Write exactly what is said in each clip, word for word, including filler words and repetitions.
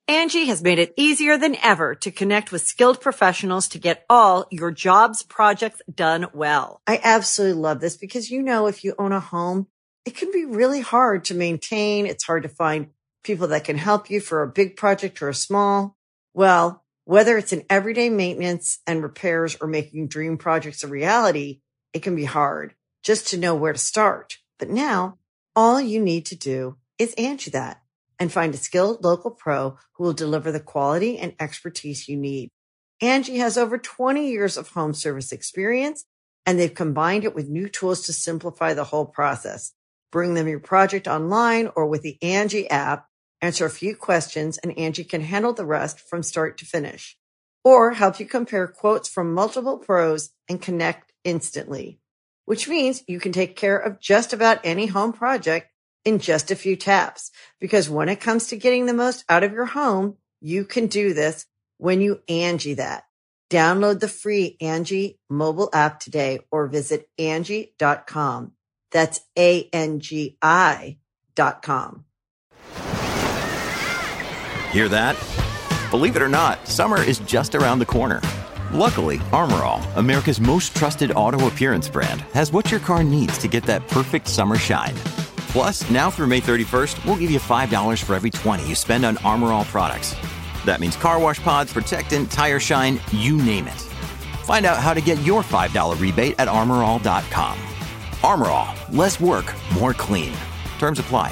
Angie has made it easier than ever to connect with skilled professionals to get all your jobs projects done well. I absolutely love this because, you know, if you own a home, it can be really hard to maintain. It's hard to find people that can help you for a big project or a small. Well, whether it's in everyday maintenance and repairs or making dream projects a reality, it can be hard just to know where to start. But now all you need to do is Angie that and find a skilled local pro who will deliver the quality and expertise you need. Angie has over twenty years of home service experience, and they've combined it with new tools to simplify the whole process. Bring them your project online or with the Angie app, answer a few questions, and Angie can handle the rest from start to finish. Or help you compare quotes from multiple pros and connect instantly, which means you can take care of just about any home project in just a few taps. Because when it comes to getting the most out of your home, you can do this when you Angie that. Download the free Angie mobile app today or visit Angie dot com. That's A N G I dot com. Hear that? Believe it or not, summer is just around the corner. Luckily, Armor All, America's most trusted auto appearance brand, has what your car needs to get that perfect summer shine. Plus, now through May thirty-first, we'll give you five dollars for every twenty you spend on Armor All products. That means car wash pods, protectant, tire shine, you name it. Find out how to get your five dollars rebate at armor all dot com. Armor All, less work, more clean. Terms apply.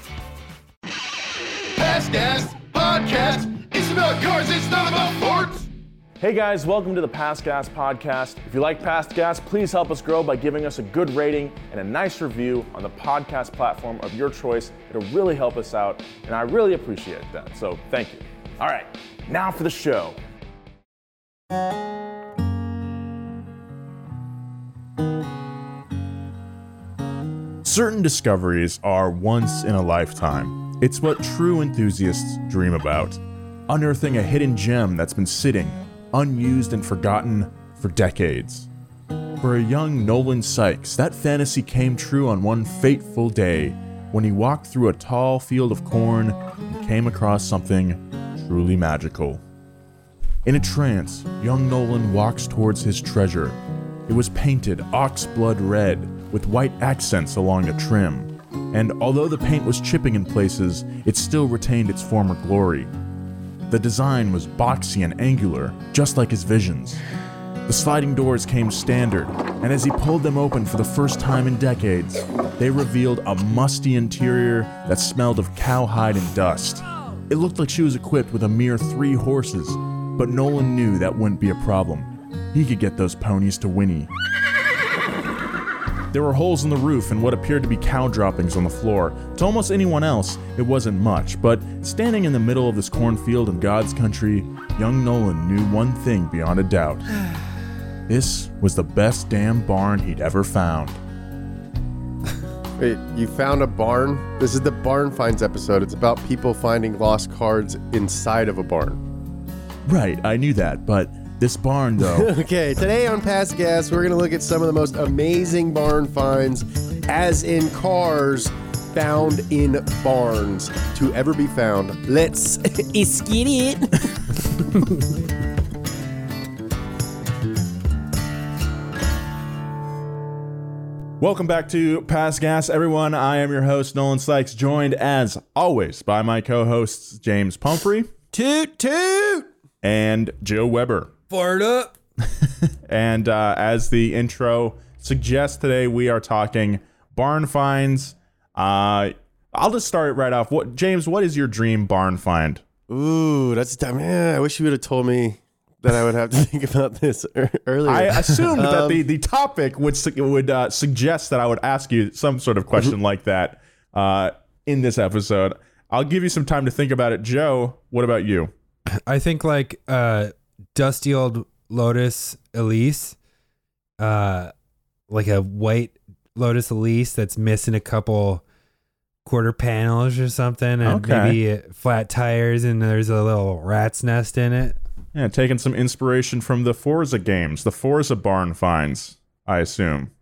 Past Gas Podcast. It's about cars, it's not about forts. Hey guys, welcome to the Past Gas Podcast. If you like Past Gas, please help us grow by giving us a good rating and a nice review on the podcast platform of your choice. It'll really help us out, and I really appreciate that, so thank you. All right, now for the show. Certain discoveries are once in a lifetime. It's what true enthusiasts dream about. Unearthing a hidden gem that's been sitting, unused and forgotten for decades. For a young Nolan Sykes, that fantasy came true on one fateful day when he walked through a tall field of corn and came across something truly magical. In a trance, young Nolan walks towards his treasure. It was painted ox blood red with white accents along the trim, and although the paint was chipping in places, it still retained its former glory. The design was boxy and angular, just like his visions. The sliding doors came standard, and as he pulled them open for the first time in decades, they revealed a musty interior that smelled of cowhide and dust. It looked like she was equipped with a mere three horses, but Nolan knew that wouldn't be a problem. He could get those ponies to whinny. There were holes in the roof and what appeared to be cow droppings on the floor. To almost anyone else, it wasn't much, but standing in the middle of this cornfield in God's country, young Nolan knew one thing beyond a doubt. This was the best damn barn he'd ever found. Wait, you found a barn? This is the Barn Finds episode. It's about people finding lost cards inside of a barn. Right, I knew that, but this barn, though. Okay, today on Past Gas, we're going to look at some of the most amazing barn finds, as in cars found in barns to ever be found. Let's skid it. Welcome back to Past Gas, everyone. I am your host, Nolan Sykes, joined as always by my co-hosts, James Pumphrey. Toot toot! And Joe Weber. Fired up. And uh, as the intro suggests, today we are talking barn finds. Uh, I'll just start right off. What, James, what is your dream barn find? Ooh, that's dumb. Yeah, I wish you would have told me that I would have to think about this earlier. I assumed um, that the, the topic would su- would uh, suggest that I would ask you some sort of question like that uh, in this episode. I'll give you some time to think about it. Joe, what about you? I think like uh, dusty old Lotus Elise, uh, like a white Lotus Elise that's missing a couple quarter panels or something, and Okay. maybe flat tires, and there's a little rat's nest in it. Yeah, taking some inspiration from the Forza games, the Forza barn finds, I assume.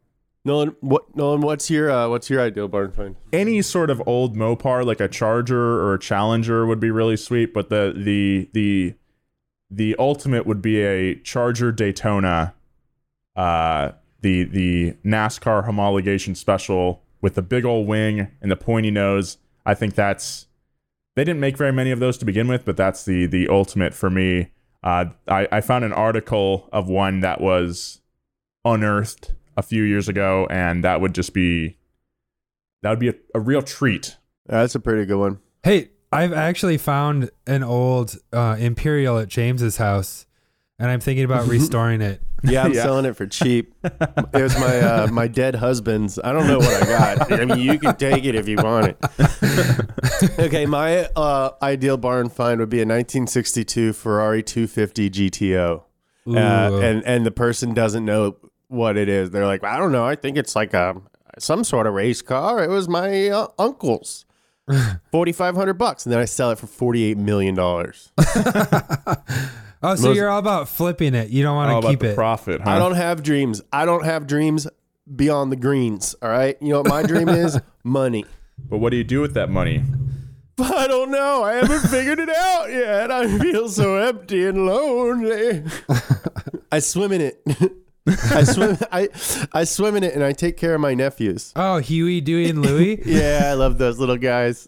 Nolan, what Nolan, what's your uh, what's your ideal barn find? Any sort of old Mopar, like a Charger or a Challenger, would be really sweet. But the the the the ultimate would be a Charger Daytona, uh, the the NASCAR homologation special with the big old wing and the pointy nose. I think that's they didn't make very many of those to begin with, but that's the the ultimate for me. Uh, I I found an article of one that was unearthed a few years ago, and that would just be that would be a, a real treat. That's a pretty good one. Hey, I've actually found an old uh, Imperial at James's house, and I'm thinking about restoring it. Yeah, I'm Yeah. selling it for cheap. It was my uh, my dead husband's. I don't know what I got. I mean, you can take it if you want it. Okay, my uh, ideal barn find would be a nineteen sixty-two Ferrari two fifty G T O, uh, Ooh. and and the person doesn't know what it is. They're like, I don't know. I think it's like a some sort of race car. It was my uh, uncle's. forty-five hundred bucks, and then I sell it for forty-eight million dollars. Oh, so Most- you're all about flipping it. You don't want All to about keep the it. profit, huh? I don't have dreams. I don't have dreams beyond the greens. All right. You know what my dream is? Money. But what do you do with that money? I don't know. I haven't figured it out yet. I feel so empty and lonely. I swim in it. I swim. I I swim in it, and I take care of my nephews. Oh, Huey, Dewey, and Louie. Yeah, I love those little guys.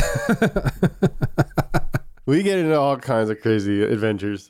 We get into all kinds of crazy adventures.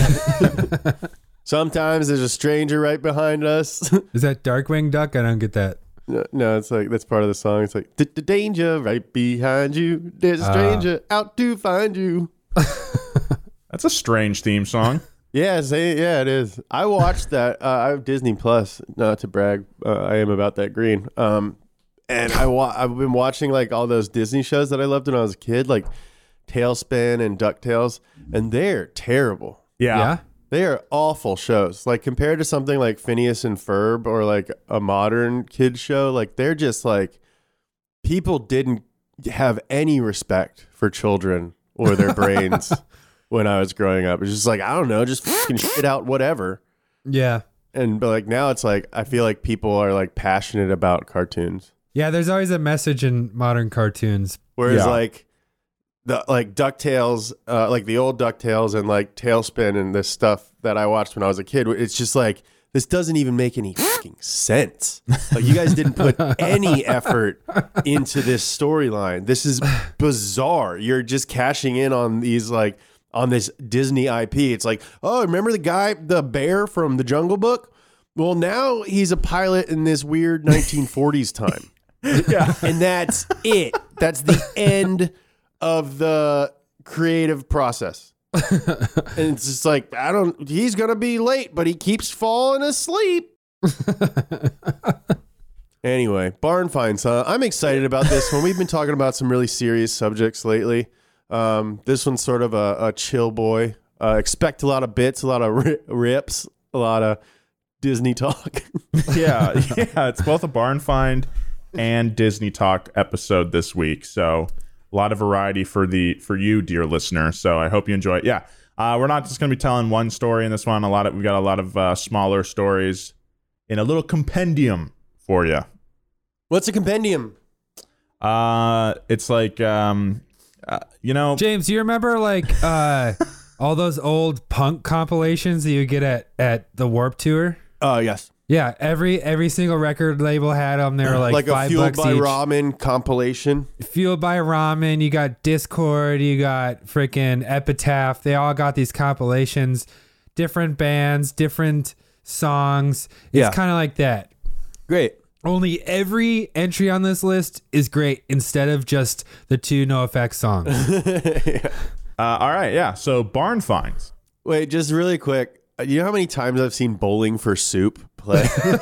Sometimes there's a stranger right behind us. Is that Darkwing Duck? I don't get that. No, no, it's like that's part of the song. It's like the danger right behind you. There's a stranger out to find you. That's a strange theme song. Yeah, say, yeah, it is. I watched that. Uh, I have Disney Plus. Not to brag, uh, I am about that green. Um, and I wa- I've been watching like all those Disney shows that I loved when I was a kid, like Tailspin and DuckTales, and they're terrible. Yeah. Yeah. They are awful shows. Like compared to something like Phineas and Ferb or like a modern kids show, like they're just like people didn't have any respect for children or their brains when I was growing up. It's just like, I don't know, just fucking shit out whatever. Yeah. And but like now it's like I feel like people are like passionate about cartoons. Yeah, there's always a message in modern cartoons. Whereas Yeah. like the like DuckTales, uh, like the old DuckTales and like Tailspin and this stuff that I watched when I was a kid, it's just like this doesn't even make any fucking sense. Like you guys didn't put any effort into this storyline. This is bizarre. You're just cashing in on these like on this Disney I P. It's like, oh, remember the guy, the bear from the Jungle Book? Well, now he's a pilot in this weird nineteen forties time. Yeah. And that's it. That's the end of the creative process. And it's just like, I don't, he's going to be late, but he keeps falling asleep. Anyway, barn finds, huh? I'm excited about this one. We've been talking about some really serious subjects lately. Um, this one's sort of a, a chill boy. Uh, expect a lot of bits, a lot of ri- rips, a lot of Disney talk. yeah, yeah, it's both a barn find and Disney Talk episode this week. So a lot of variety for the for you, dear listener. So I hope you enjoy it. Yeah, uh, we're not just going to be telling one story in this one. A lot of we got a lot of uh, smaller stories in a little compendium for you. What's a compendium? Uh, it's like um, uh, you know, James, you remember like uh, all those old punk compilations that you get at, at the Warped Tour? Oh, yes. Yeah, every every single record label had them. They were like, Like a five Fueled bucks by each. Ramen compilation. Fueled by Ramen. You got Discord. You got freaking Epitaph. They all got these compilations, different bands, different songs. It's Yeah. kind of like that. Great. Only every entry on this list is great instead of just the two NoFX songs. uh, all right, yeah. So barn finds. Wait, just really quick. Uh, You know how many times I've seen Bowling for Soup play?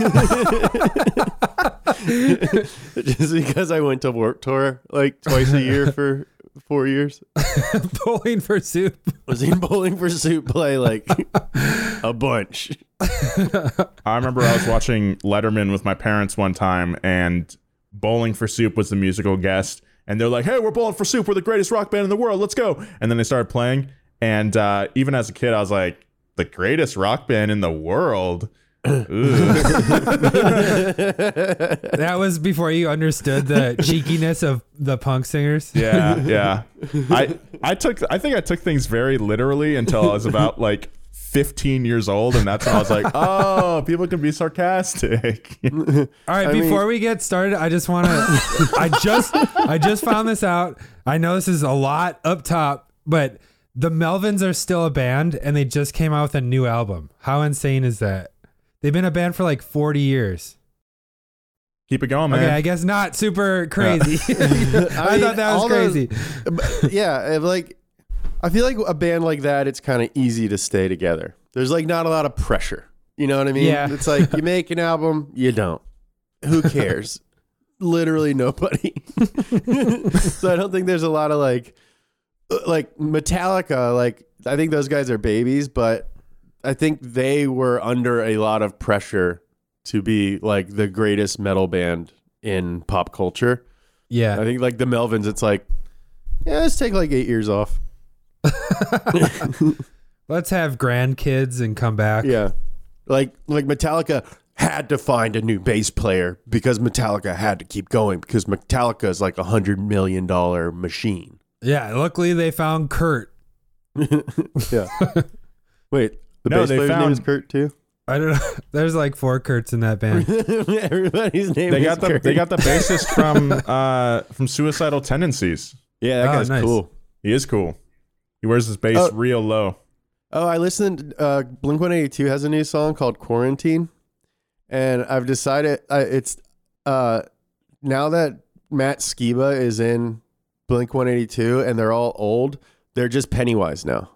Just because I went to Warped Tour like twice a year for four years. Bowling for Soup. I've seen Bowling for Soup play like a bunch. I remember I was watching Letterman with my parents one time, and Bowling for Soup was the musical guest, and they're like, "Hey, we're Bowling for Soup. We're the greatest rock band in the world. Let's go!" And then they started playing, and uh, even as a kid, I was like, "The greatest rock band in the world? That was before you understood the cheekiness of the punk singers. Yeah, yeah. I I took I think I took things very literally until I was about like fifteen years old, and that's when I was like, oh, people can be sarcastic. All right, I before mean- we get started, I just want to I just I just found this out. I know this is a lot up top, but the Melvins are still a band and they just came out with a new album. How insane is that? They've been a band for like forty years. Keep it going, man. Okay, I guess not super crazy. I, mean, thought that was all those- crazy. yeah, if, like I feel like a band like that, it's kind of easy to stay together. There's like not a lot of pressure. You know what I mean? Yeah. It's like you make an album, you don't. Who cares? Literally nobody. So I don't think there's a lot of like, like Metallica. Like I think those guys are babies, but I think they were under a lot of pressure to be like the greatest metal band in pop culture. Yeah. I think like the Melvins, it's like, yeah, let's take like eight years off. Let's have grandkids and come back. Yeah. Like like Metallica had to find a new bass player because Metallica had to keep going because Metallica is like a hundred million dollar machine. Yeah. Luckily, they found Kurt. Yeah. Wait, the No, bass they player's name found- is Kurt too? I don't know. There's like four Kurts in that band. Everybody's name They is got the Kurt. they got the bassist from uh from Suicidal Tendencies. Yeah, that Oh, guy's nice. cool. He is cool. He wears his bass Oh. real low. Oh, I listened. Uh, Blink one eighty-two has a new song called "Quarantine," and I've decided uh, it's uh, now that Matt Skiba is in Blink one eighty-two and they're all old. They're just Pennywise now.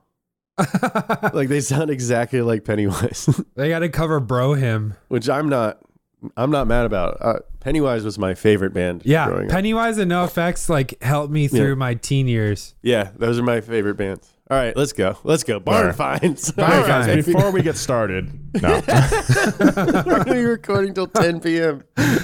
Like they sound exactly like Pennywise, They got to cover Bro Him. which I'm not. I'm not mad about. Uh, Pennywise was my favorite band. Yeah. growing up. Pennywise and NoFX like helped me through Yeah. my teen years. Yeah, those are my favorite bands. All right, let's go. Let's go. Barn All right. Finds. Barn All Finds. right. Before we get started, no. We're going to be recording till ten p.m.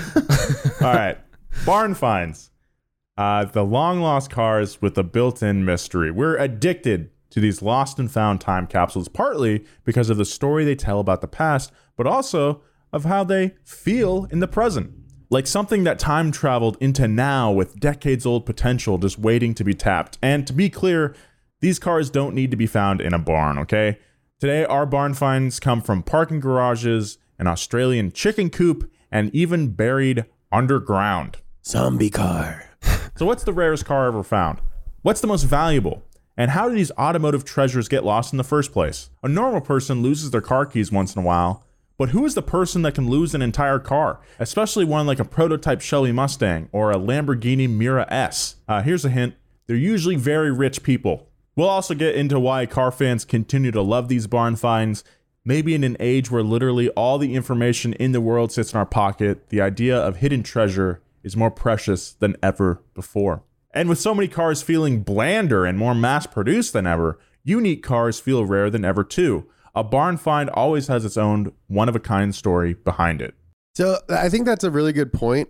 All right. Barn finds. Uh, the long lost cars with a built-in mystery. We're addicted to these lost and found time capsules, partly because of the story they tell about the past, but also of how they feel in the present. Like something that time traveled into now with decades-old potential just waiting to be tapped. And to be clear, these cars don't need to be found in a barn, okay? Today, our barn finds come from parking garages, an Australian chicken coop, and even buried underground. Zombie car. So what's the rarest car ever found? What's the most valuable? And how do these automotive treasures get lost in the first place? A normal person loses their car keys once in a while, but who is the person that can lose an entire car? Especially one like a prototype Shelby Mustang or a Lamborghini Mira S. Uh, here's a hint. They're usually very rich people. We'll also get into why car fans continue to love these barn finds. Maybe in an age where literally all the information in the world sits in our pocket, the idea of hidden treasure is more precious than ever before. And with so many cars feeling blander and more mass-produced than ever, unique cars feel rare than ever too. A barn find always has its own one-of-a-kind story behind it. So I think that's a really good point.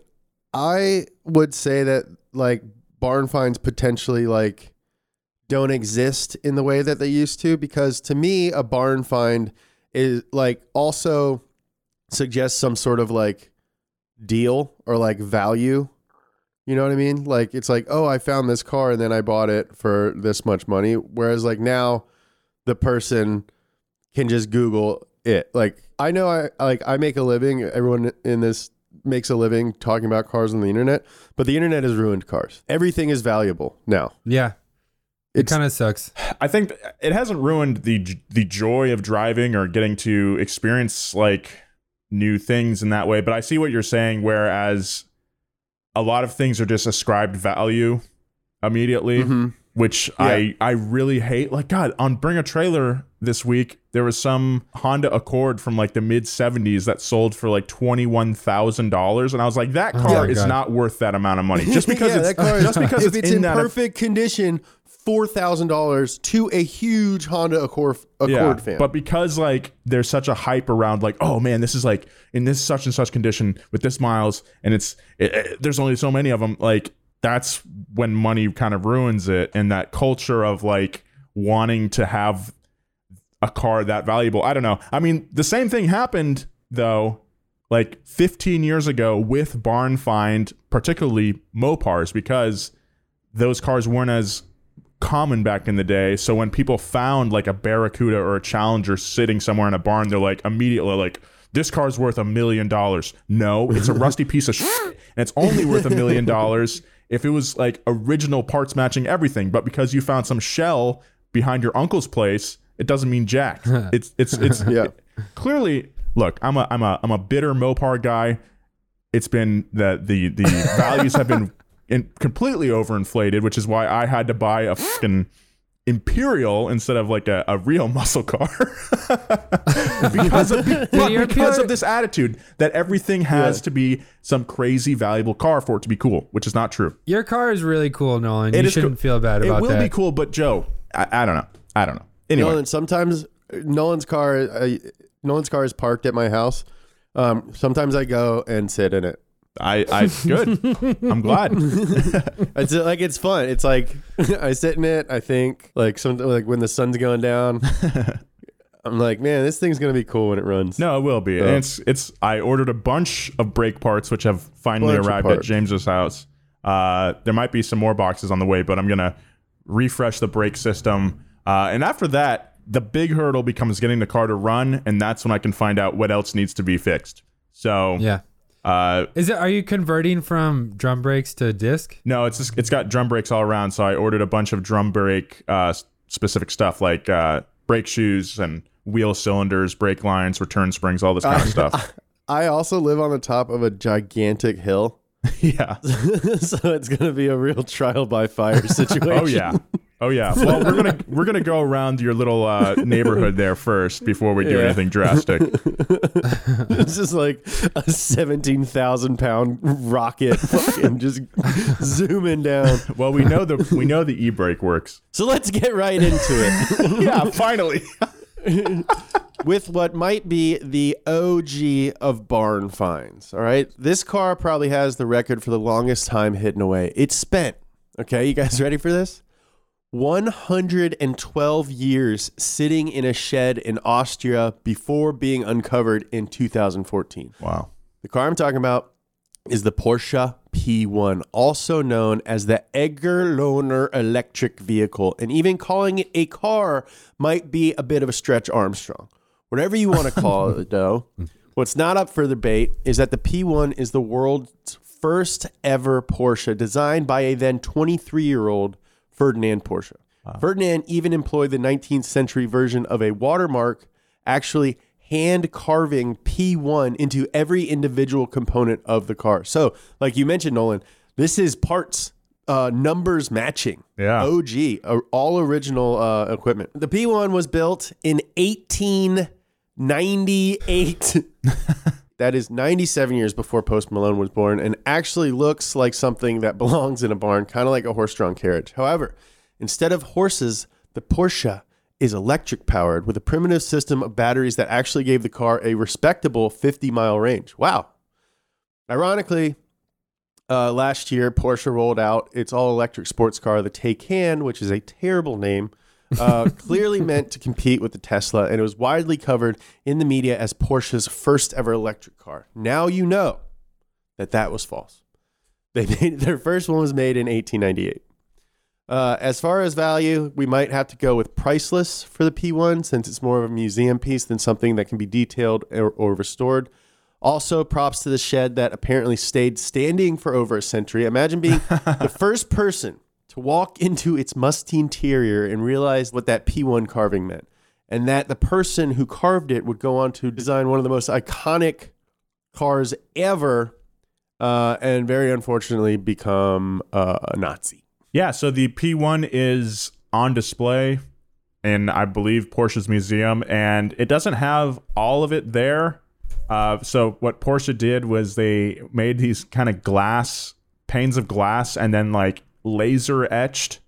I would say that like barn finds potentially like don't exist in the way that they used to, because to me a barn find is like also suggests some sort of like deal or like value. You know what I mean? Like it's like, oh, I found this car and then I bought it for this much money. Whereas like now the person can just Google it. Like I know I like I make a living. Everyone in this makes a living talking about cars on the internet, but the internet has ruined cars. Everything is valuable now. Yeah. It It's kind of sucks. I think it hasn't ruined the the joy of driving or getting to experience like new things in that way. But I see what you're saying, whereas a lot of things are just ascribed value immediately, Mhm. which Yeah. I, I really hate. Like, God, on Bring a Trailer this week, there was some Honda Accord from like the mid seventies that sold for like twenty-one thousand dollars. And I was like, that car my is God. not worth that amount of money. Just because Yeah, it's, that car is- just because if it's, it's in, in, that perfect condition, four thousand dollars to a huge Honda Accord Accord yeah, fan. but because like there's such a hype around like, oh man, this is like in this such and such condition with this miles, and it's it, it- there's only so many of them. Like that's when money kind of ruins it, and that culture of like wanting to have a car that valuable. I don't know. I mean, the same thing happened though, like fifteen years ago with barn find, particularly Mopars, because those cars weren't as common back in the day. So when people found like a Barracuda or a Challenger sitting somewhere in a barn, they're like immediately like, this car's worth a million dollars. No, it's a rusty piece of shit, and it's only worth a million dollars if it was like original parts matching everything. But because you found some shell behind your uncle's place, it doesn't mean jack. It's it's it's Yeah. it, clearly. Look, I'm a I'm a I'm a bitter Mopar guy. It's been the the the values have been in, completely overinflated, which is why I had to buy a fucking Imperial instead of like a, a real muscle car because of but your because pure- of this attitude that everything has Yeah. to be some crazy valuable car for it to be cool, which is not true. Your car is really cool, Nolan. It you is shouldn't cool. feel bad about It will that. be cool, but Joe, I, I don't know. I don't know. Anyway, Nolan, sometimes Nolan's car, uh, Nolan's car is parked at my house. Um, sometimes I go and sit in it. I I good. I'm glad. It's uh, like it's fun. It's like I sit in it. I think like some like when the sun's going down. I'm like, man, this thing's gonna be cool when it runs. No, it will be. And it's it's. I ordered a bunch of brake parts, which have finally Bunch of arrived at parts. James's house. Uh, there might be some more boxes on the way, but I'm gonna refresh the brake system. Uh, and after that, the big hurdle becomes getting the car to run, and that's when I can find out what else needs to be fixed. So Yeah. Uh, Is it? Are you converting from drum brakes to disc? no, it's just, it's got drum brakes all around. So I ordered a bunch of drum brake uh, s- specific stuff like uh, brake shoes and wheel cylinders, brake lines, return springs, all this kind of stuff. I also live on the top of a gigantic hill, Yeah. so it's gonna be a real trial by fire situation. Oh yeah. Oh yeah. Well, we're gonna we're gonna go around your little uh, neighborhood there first before we do Yeah. anything drastic. It's just like a seventeen thousand pound rocket, fucking just zooming down. Well, we know the we know the e-brake works. So let's get right into it. Yeah, finally. With what might be the O G of barn finds. All right. This car probably has the record for the longest time hidden away. It's spent. Okay. You guys ready for this? one hundred twelve years sitting in a shed in Austria before being uncovered in two thousand fourteen. Wow. The car I'm talking about is the Porsche P one, also known as the Edgar Lohner electric vehicle. And even calling it a car might be a bit of a stretch Armstrong. Whatever you want to call it, though, what's not up for debate is that the P one is the world's first ever Porsche designed by a then twenty-three-year-old Ferdinand Porsche. Wow. Ferdinand even employed the nineteenth century version of a watermark, actually hand carving P one into every individual component of the car. So, like you mentioned, Nolan, this is parts, uh, numbers matching. Yeah. O G, uh, all original uh, equipment. The P one was built in eighteen ninety-eight. That is ninety-seven years before Post Malone was born, and actually looks like something that belongs in a barn, kind of like a horse-drawn carriage. However, instead of horses, the Porsche is electric powered with a primitive system of batteries that actually gave the car a respectable fifty mile range. Wow. Ironically, uh, last year, Porsche rolled out its all-electric sports car, the Taycan, which is a terrible name, uh, clearly meant to compete with the Tesla, and it was widely covered in the media as Porsche's first ever electric car. Now you know that that was false. They made their first one was made in eighteen ninety-eight. Uh, as far as value, we might have to go with priceless for the P one, since it's more of a museum piece than something that can be detailed or, or restored. Also, props to the shed that apparently stayed standing for over a century. Imagine being the first person to walk into its musty interior and realize what that P one carving meant, and that the person who carved it would go on to design one of the most iconic cars ever, uh, and very unfortunately become uh, a Nazi. Yeah, so the P one is on display in, I believe, Porsche's museum, and it doesn't have all of it there. Uh, so what Porsche did was they made these kind of glass, panes of glass, and then like laser etched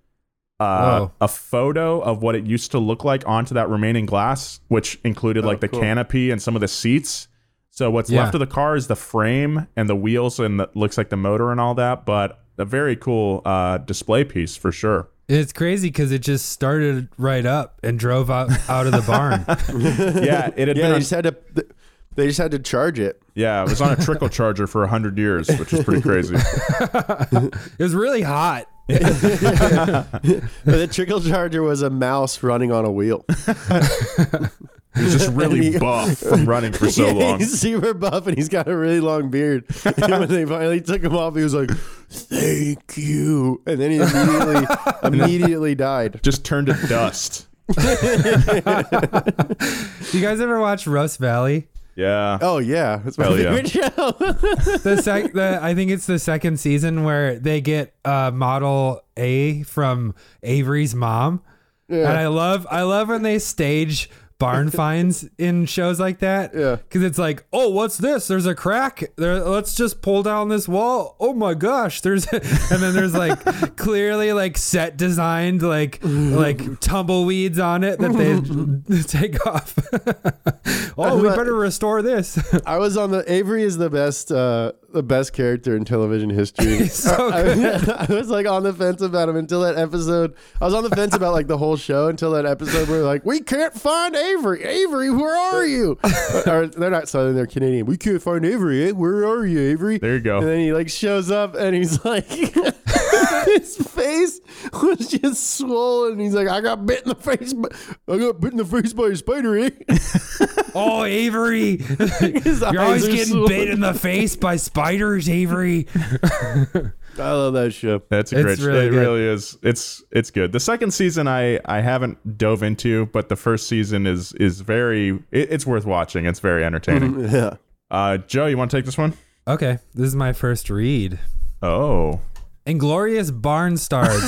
uh, Whoa. a photo of what it used to look like onto that remaining glass, which included Oh, like the cool. canopy and some of the seats. So what's Yeah. left of the car is the frame and the wheels, and the, looks like the motor and all that, but a very cool uh, display piece for sure. It's crazy because it just started right up and drove out, out of the barn. Yeah, it had Yeah, been they on- just had to. They just had to charge it. Yeah, it was on a trickle charger for one hundred years, which is pretty crazy. It was really hot. The trickle charger was a mouse running on a wheel. He's just really he, buff from running for so yeah, long. He's super buff and he's got a really long beard. And when they finally took him off, he was like, "Thank you," and then he immediately immediately died. Just turned to dust. Do you guys ever watch Rust Valley? Yeah. Oh yeah, that's my Hell yeah. favorite show. The sec, the I think it's the second season where they get uh, Model A from Avery's mom, Yeah. and I love I love when they stage barn finds in shows like that. Yeah. Because it's like, oh, what's this? There's a crack. There, let's just pull down this wall. Oh my gosh, there's, and then there's like clearly like set designed like like tumbleweeds on it that they take off. Oh, we better restore this. I was on the Avery is the best uh, the best character in television history. He's so I, good. I, I was like on the fence about him until that episode. I was on the fence about like the whole show until that episode where like, we can't find Avery. Avery, where are you? Or they're not Southern, they're Canadian. We can't find Avery. Eh? Where are you, Avery? There you go. And then he like shows up and he's like, his face was just swollen. He's like, I got bit in the face. By, I got bit in the face by a spider. Eh? Oh, Avery, His you're eyes always are getting swollen. bit in the face by spiders, Avery. I love that show. That's a It's great. really it good. really is. It's it's good. The second season I I haven't dove into, but the first season is is very. It, it's worth watching. It's very entertaining. Yeah. uh, Joe, you want to take this one? Okay, this is my first read. Oh. Inglorious Barnstards.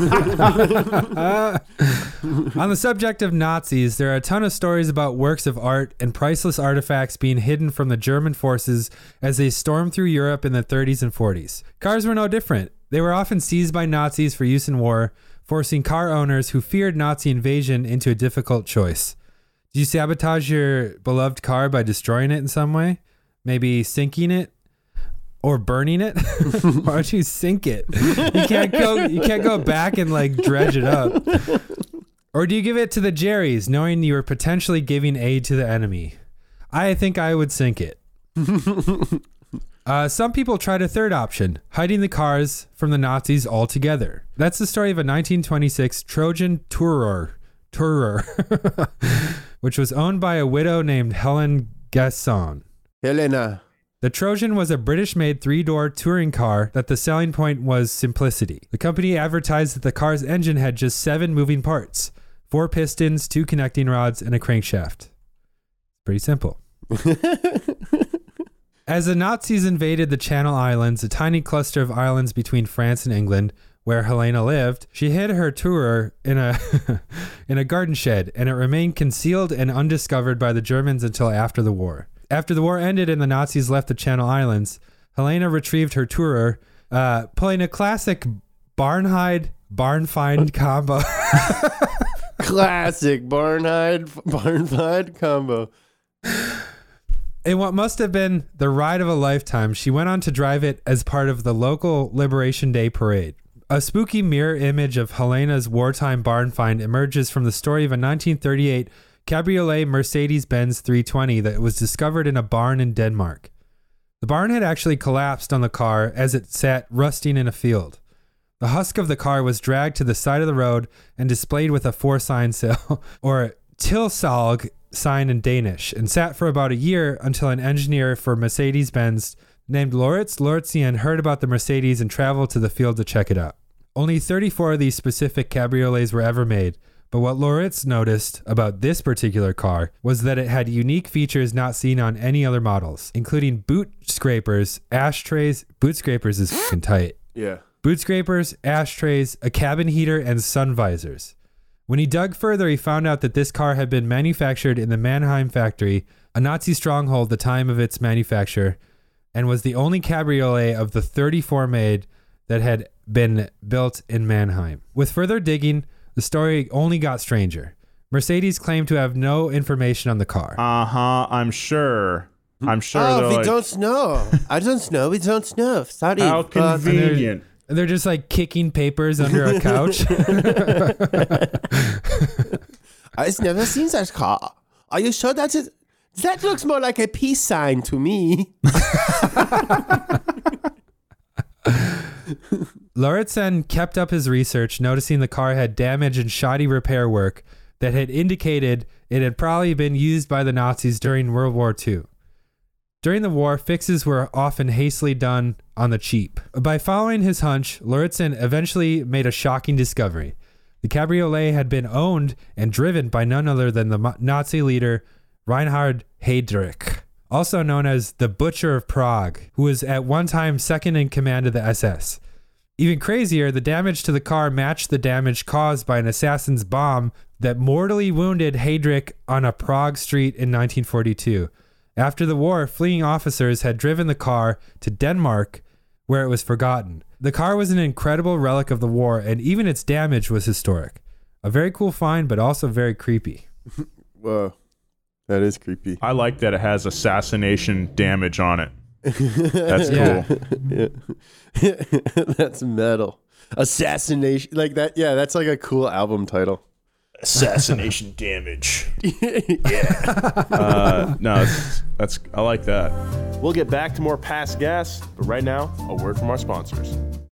On the subject of Nazis, there are a ton of stories about works of art and priceless artifacts being hidden from the German forces as they stormed through Europe in the thirties and forties. Cars were no different. They were often seized by Nazis for use in war, forcing car owners who feared Nazi invasion into a difficult choice. Do you sabotage your beloved car by destroying it in some way? Maybe sinking it? Or burning it? Why don't you sink it? You can't go you can't go back and like dredge it up. Or do you give it to the Jerrys, knowing you are potentially giving aid to the enemy? I think I would sink it. uh, some people tried a third option, hiding the cars from the Nazis altogether. That's the story of a nineteen twenty-six Trojan Tourer, Tourer, which was owned by a widow named Helen Gasson. Helena. The Trojan was a British-made three-door touring car that the selling point was simplicity. The company advertised that the car's engine had just seven moving parts, four pistons, two connecting rods, and a crankshaft. Pretty simple. As the Nazis invaded the Channel Islands, a tiny cluster of islands between France and England, where Helena lived, she hid her tourer in a in a garden shed, and it remained concealed and undiscovered by the Germans until after the war. After the war ended and the Nazis left the Channel Islands, Helena retrieved her tourer, uh, pulling a classic barn-hide, barn-find combo. Classic barn-hide, barn-find combo. In what must have been the ride of a lifetime, she went on to drive it as part of the local Liberation Day parade. A spooky mirror image of Helena's wartime barn find emerges from the story of a nineteen thirty-eight Cabriolet Mercedes-Benz three twenty that was discovered in a barn in Denmark. The barn had actually collapsed on the car as it sat rusting in a field. The husk of the car was dragged to the side of the road and displayed with a four-sign sail, or tilsalg sign in Danish, and sat for about a year until an engineer for Mercedes-Benz named Lauritz Lauritzian heard about the Mercedes and traveled to the field to check it out. Only thirty-four of these specific cabriolets were ever made, but what Lauritz noticed about this particular car was that it had unique features not seen on any other models, including boot scrapers, ashtrays. Boot scrapers is fucking tight. Yeah. Boot scrapers, ashtrays, a cabin heater, and sun visors. When he dug further, he found out that this car had been manufactured in the Mannheim factory, a Nazi stronghold at the time of its manufacture, and was the only cabriolet of the thirty-four made that had been built in Mannheim. With further digging, the story only got stranger. Mercedes claimed to have no information on the car. Uh-huh. I'm sure. I'm sure Oh, they're we like, don't know. I don't know. We don't know. Sorry. how but- convenient. And they're just like kicking papers under a couch. I've never seen that car. Are you sure that is That looks more like a peace sign to me. Lauritsen kept up his research, noticing the car had damage and shoddy repair work that had indicated it had probably been used by the Nazis during World War Two. During the war, fixes were often hastily done on the cheap. By following his hunch, Lauritsen eventually made a shocking discovery. The cabriolet had been owned and driven by none other than the Nazi leader Reinhard Heydrich, also known as the Butcher of Prague, who was at one time second in command of the S S. Even crazier, the damage to the car matched the damage caused by an assassin's bomb that mortally wounded Heydrich on a Prague street in nineteen forty-two. After the war, fleeing officers had driven the car to Denmark, where it was forgotten. The car was an incredible relic of the war, and even its damage was historic. A very cool find, but also very creepy. Whoa, that is creepy. I like that it has assassination damage on it. That's cool. Yeah. Yeah. That's metal. Assassination, like that. Yeah, that's like a cool album title. Assassination damage. Yeah. Uh, no, that's, that's I like that. We'll get back to more Past Gas, but right now, a word from our sponsors.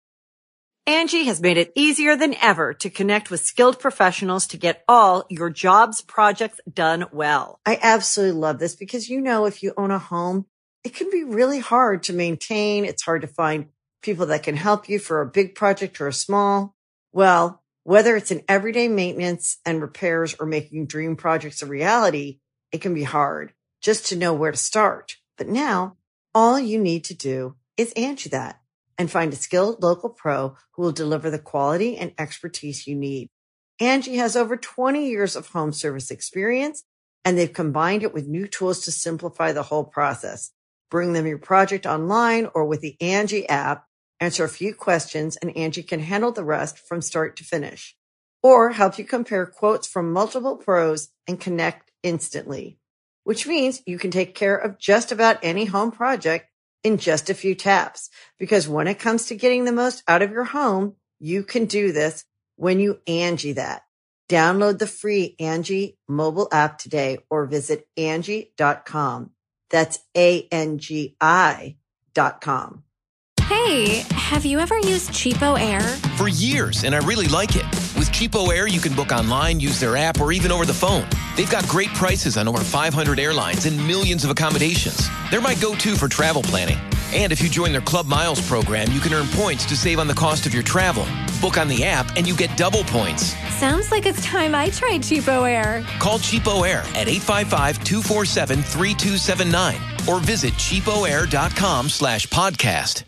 Angie has made it easier than ever to connect with skilled professionals to get all your jobs projects done well. I absolutely love this because, you know, if you own a home, it can be really hard to maintain. It's hard to find people that can help you for a big project or a small. Well, whether it's in everyday maintenance and repairs or making dream projects a reality, it can be hard just to know where to start. But now, all you need to do is Angie that and find a skilled local pro who will deliver the quality and expertise you need. Angie has over twenty years of home service experience, and they've combined it with new tools to simplify the whole process. Bring them your project online or with the Angie app. Answer a few questions, and Angie can handle the rest from start to finish. Or help you compare quotes from multiple pros and connect instantly. Which means you can take care of just about any home project in just a few taps. Because when it comes to getting the most out of your home, you can do this when you Angie that. Download the free Angie mobile app today or visit Angie dot com. That's A N G I dot com. Hey, have you ever used Cheapo Air? For years, and I really like it. With Cheapo Air, you can book online, use their app, or even over the phone. They've got great prices on over five hundred airlines and millions of accommodations. They're my go-to for travel planning. And if you join their Club Miles program, you can earn points to save on the cost of your travel. Book on the app, and you get double points. Sounds like it's time I tried Cheapo Air. Call Cheapo Air at eight five five, two four seven, three two seven nine or visit cheapoair.com slash podcast.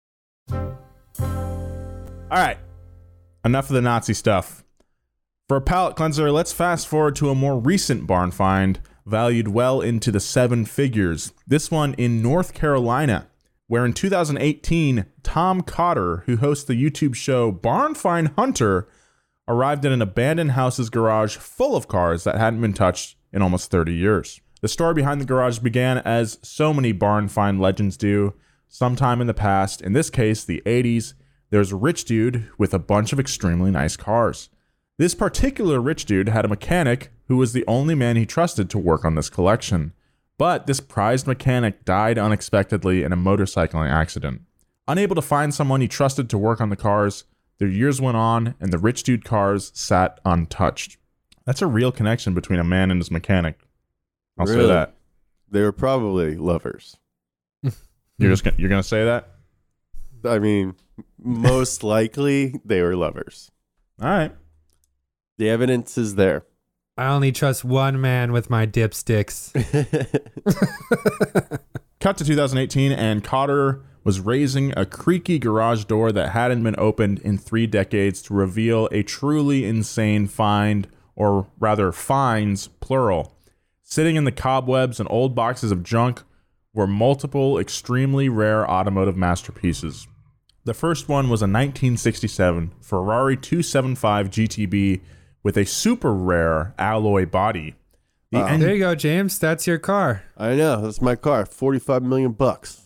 All right, enough of the Nazi stuff. For a palate cleanser, let's fast forward to a more recent barn find valued well into the seven figures. This one in North Carolina, where in two thousand eighteen, Tom Cotter, who hosts the YouTube show Barn Find Hunter, arrived at an abandoned house's garage full of cars that hadn't been touched in almost thirty years. The story behind the garage began as so many barn find legends do, sometime in the past, in this case, the eighties. There's a rich dude with a bunch of extremely nice cars. This particular rich dude had a mechanic who was the only man he trusted to work on this collection. But this prized mechanic died unexpectedly in a motorcycling accident. Unable to find someone he trusted to work on the cars, the years went on and the rich dude cars sat untouched. That's a real connection between a man and his mechanic. I'll Really? say that. They were probably lovers. You're just gonna, you're gonna say that? I mean, most likely they were lovers. All right. The evidence is there. I only trust one man with my dipsticks. Cut to two thousand eighteen, and Cotter was raising a creaky garage door that hadn't been opened in three decades to reveal a truly insane find, or rather finds, plural. Sitting in the cobwebs and old boxes of junk were multiple extremely rare automotive masterpieces. The first one was a nineteen sixty-seven Ferrari two seventy-five G T B with a super rare alloy body. The Wow. en- There you go, James. That's your car. I know. That's my car. forty-five million bucks.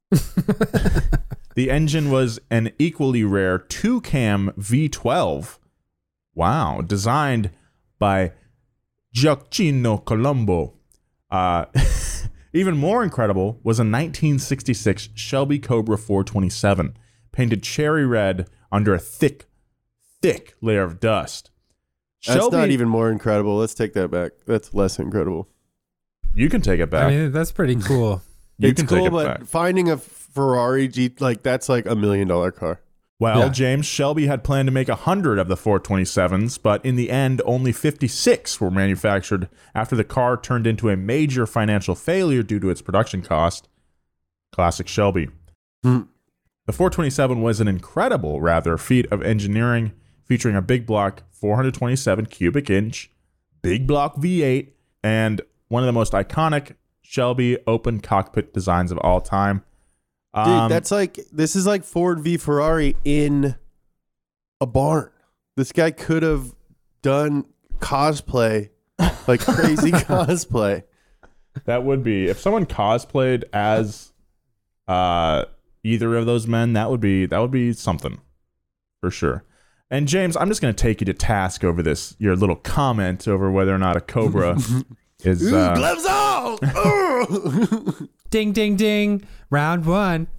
The engine was an equally rare two-cam V twelve. Wow. Designed by Giacinto Colombo. Uh, even more incredible was a nineteen sixty-six Shelby Cobra four twenty-seven, painted cherry red under a thick, thick layer of dust. That's Shelby, not even more incredible. Let's take that back. That's less incredible. You can take it back. I mean, that's pretty cool. You it's can cool, take it but back. finding a Ferrari G, like that's like a million dollar car. Well, Yeah. James, Shelby had planned to make one hundred of the four twenty-sevens, but in the end, only fifty-six were manufactured after the car turned into a major financial failure due to its production cost. Classic Shelby. Hmm. The four twenty-seven was an incredible, rather, feat of engineering, featuring a big block four hundred twenty-seven cubic inch, big block V eight, and one of the most iconic Shelby open cockpit designs of all time. Dude, Um, that's like this is like Ford v Ferrari in a barn. This guy could have done cosplay, like crazy cosplay. That would be, if someone cosplayed as uh, either of those men, that would be that would be something for sure. And James, I'm just going to take you to task over this, your little comment over whether or not a Cobra is. Ooh, Uh, gloves on. Ugh. Ding, ding, ding. Round one.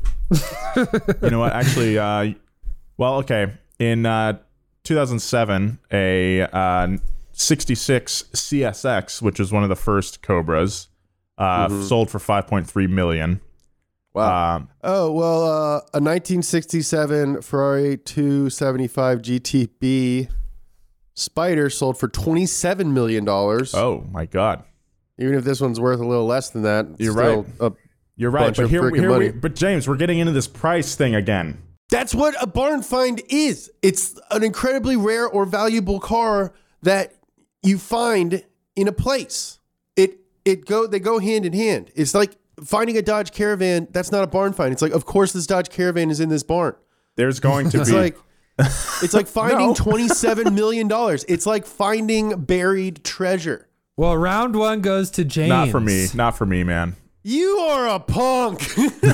you know what? Actually, uh, well, okay. In uh, two thousand seven, a uh, sixty-six C S X, which was one of the first Cobras, uh, Mhm. sold for five point three million. Wow. Um, Oh, well, uh, a nineteen sixty-seven Ferrari two seventy-five G T B Spider sold for twenty-seven million dollars. oh my God. Even if this one's worth a little less than that, it's You're still right. A, You're right, bunch but of here, freaking here we, money. but James, we're getting into this price thing again. that's what a barn find is. It's an incredibly rare or valuable car that you find in a place. It it go they go hand in hand. It's like finding a Dodge Caravan. That's not a barn find. It's like, of course, this Dodge Caravan is in this barn. There's going to It's be like it's like finding No. twenty-seven million dollars. It's like finding buried treasure. Well, round one goes to James. not for me, not for me, man. You are a punk.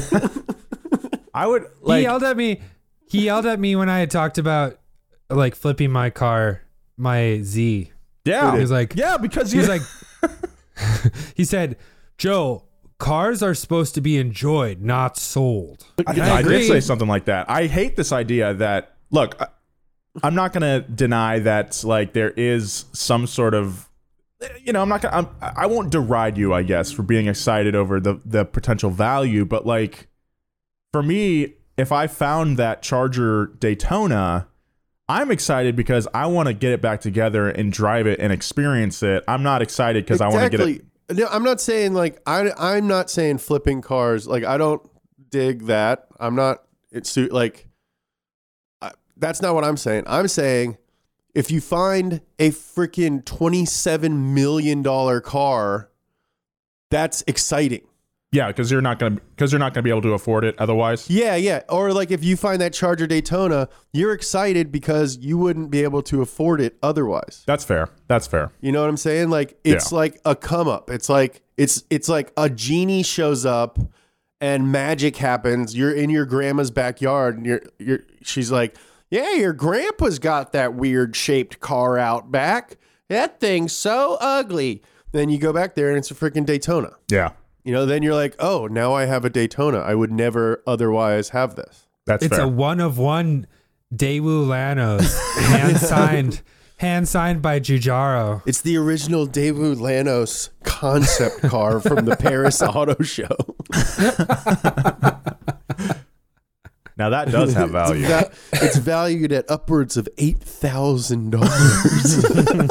I would He like yelled at me. He yelled at me when I had talked about like flipping my car, my Z. yeah. He was like, yeah, because he you was like, he said, Joe, cars are supposed to be enjoyed, not sold. I, And I did agree. say something like that. I hate this idea that look, I, I'm not going to deny that like there is some sort of, you know, I'm not gonna, I'm, I won't deride you, I guess, for being excited over the the potential value, but like for me, if I found that Charger Daytona, I'm excited because I want to get it back together and drive it and experience it. I'm not excited because I want to get it. No, I'm not saying like I. I'm not saying flipping cars. Like I don't dig that. I'm not. It's like I, that's not what I'm saying. I'm saying if you find a freaking twenty-seven million dollar car, that's exciting. Yeah, because you're not gonna because you're not gonna be able to afford it otherwise. Yeah, yeah. Or like if you find that Charger Daytona, you're excited because you wouldn't be able to afford it otherwise. That's fair. That's fair. You know what I'm saying? Like it's Yeah. like a come up. It's like it's it's like a genie shows up and magic happens. You're in your grandma's backyard and you're you're she's like, "Yeah, your grandpa's got that weird shaped car out back. That thing's so ugly." Then you go back there and it's a freaking Daytona. Yeah, You know, then you're like, "Oh, now I have a Daytona. I would never otherwise have this." that's It's fair. a one of one Daewoo Lanos, hand signed, hand signed by Giugiaro. It's the original Daewoo Lanos concept car from the Paris Auto Show. now that does have value. It's, va- it's valued at upwards of eight thousand dollars.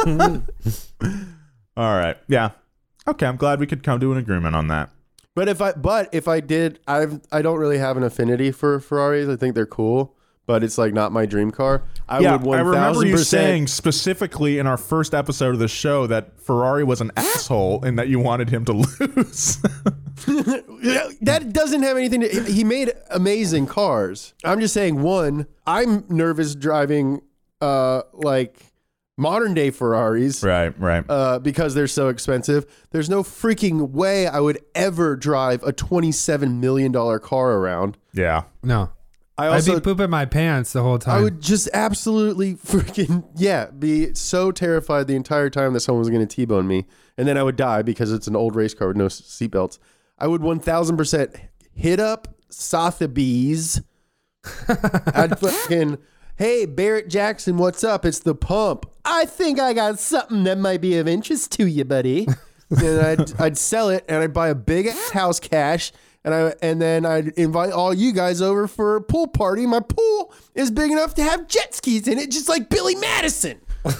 All right. Yeah. Okay. I'm glad we could come to an agreement on that. But if I, but if I did, I've, I don't really have an affinity for Ferraris. I think they're cool, but it's like not my dream car. I yeah, would one I remember thousand you saying percent. specifically in our first episode of the show that Ferrari was an asshole and that you wanted him to lose. That doesn't have anything to. He made amazing cars. I'm just saying. One, I'm nervous driving, uh, like modern day Ferraris. right. Right. Uh, because they're so expensive. There's no freaking way I would ever drive a twenty-seven million dollars car around. yeah. No. I also, I'd be pooping my pants the whole time. I would just absolutely freaking, yeah, be so terrified the entire time that someone was going to T-bone me. And then I would die because it's an old race car with no seatbelts. I would one thousand percent hit up Sotheby's. I'd fucking, hey, Barrett Jackson, what's up? It's the pump. I think I got something that might be of interest to you, buddy. And I'd, I'd sell it, and I'd buy a big ass house cash. And I and then I'd invite all you guys over for a pool party. My pool is big enough to have jet skis in it, just like Billy Madison.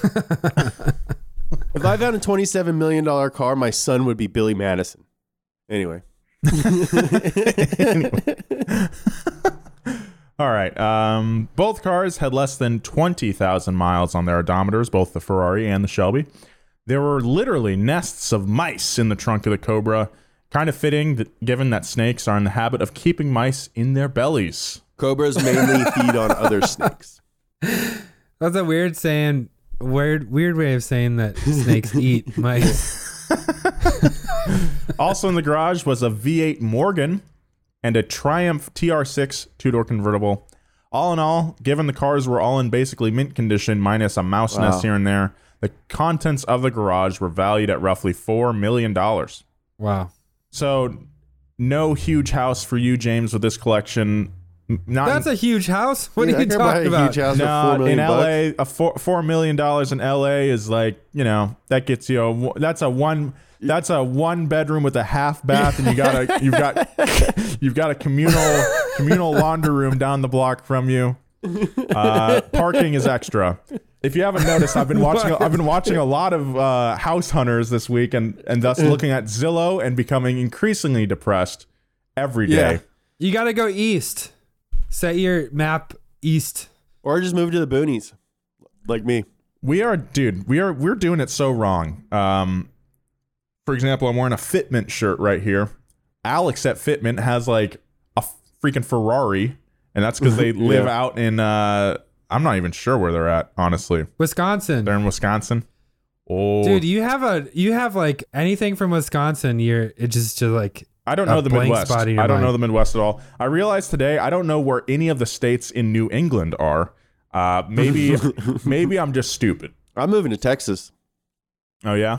If I found a twenty-seven million dollars car, my son would be Billy Madison. Anyway. Anyway. All right. Um, both cars had less than twenty thousand miles on their odometers, both the Ferrari and the Shelby. There were literally nests of mice in the trunk of the Cobra. Kind of fitting, that, given that snakes are in the habit of keeping mice in their bellies. Cobras mainly feed on other snakes. That's a weird saying, weird weird way of saying that snakes eat mice. Also in the garage was a V eight Morgan and a Triumph T R six two-door convertible. All in all, given the cars were all in basically mint condition, minus a mouse Wow. nest here and there, the contents of the garage were valued at roughly four million dollars. Wow. So, no huge house for you, James, with this collection. Not That's a huge house. What Yeah, are I you can buy talking a about? huge house for no, four million in L bucks. A, a four, four million dollars in L A is like, you know, that gets you a, that's a one that's a one bedroom with a half bath, and you got a you've got you've got a communal communal laundry room down the block from you. Uh, parking is extra. If you haven't noticed, I've been watching. I've been watching a lot of uh, House Hunters this week, and and thus looking at Zillow and becoming increasingly depressed every day. Yeah. You got to go east. Set your map east. Or just move to the boonies, like me. We are, dude. We are. We're doing it so wrong. Um, for example, I'm wearing a Fitment shirt right here. Alex at Fitment has like a freaking Ferrari, and that's because they live Yeah. out in. Uh, I'm not even sure where they're at, honestly. Wisconsin. They're in Wisconsin. Oh, Dude, you have a you have like anything from Wisconsin, you're it just just like I don't a know the blank Midwest. spot in your I don't know mind. the Midwest at all. I realized today I don't know where any of the states in New England are. Uh, maybe maybe I'm just stupid. I'm moving to Texas. Oh yeah.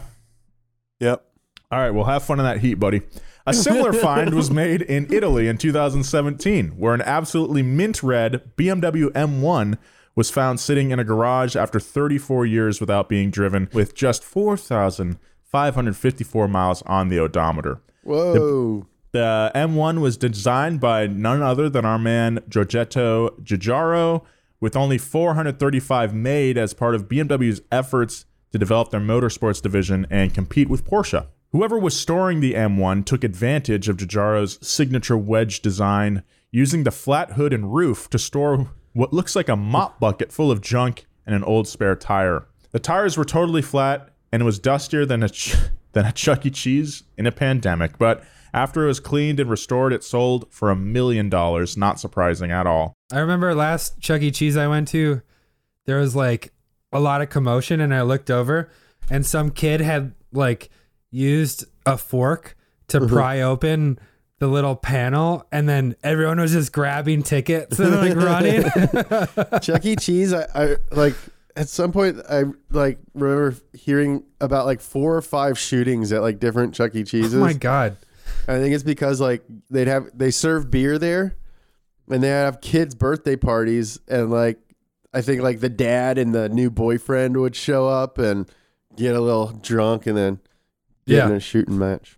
Yep. All right, well, have fun in that heat, buddy. A similar find was made in Italy in two thousand seventeen, where an absolutely mint red B M W M one was found sitting in a garage after thirty-four years without being driven, with just four thousand five hundred fifty-four miles on the odometer. Whoa. The M one was designed by none other than our man Giorgetto Giugiaro, with only four hundred thirty-five made as part of B M W's efforts to develop their motorsports division and compete with Porsche. Whoever was storing the M one took advantage of Giugiaro's signature wedge design, using the flat hood and roof to store what looks like a mop bucket full of junk and an old spare tire. The tires were totally flat, and it was dustier than a ch- than a Chuck E. Cheese in a pandemic, but after it was cleaned and restored, it sold for a million dollars. Not surprising at all. I remember last Chuck E. Cheese I went to, there was like a lot of commotion, and I looked over and some kid had like used a fork to pry open the little panel, and then everyone was just grabbing tickets and like running. Chuck E. Cheese, I, I like at some point I like remember hearing about like four or five shootings at like different Chuck E. Cheeses. Oh my God. I think it's because like they'd have they serve beer there, and they have kids' birthday parties, and like I think like the dad and the new boyfriend would show up and get a little drunk and then get Yeah. in a shooting match.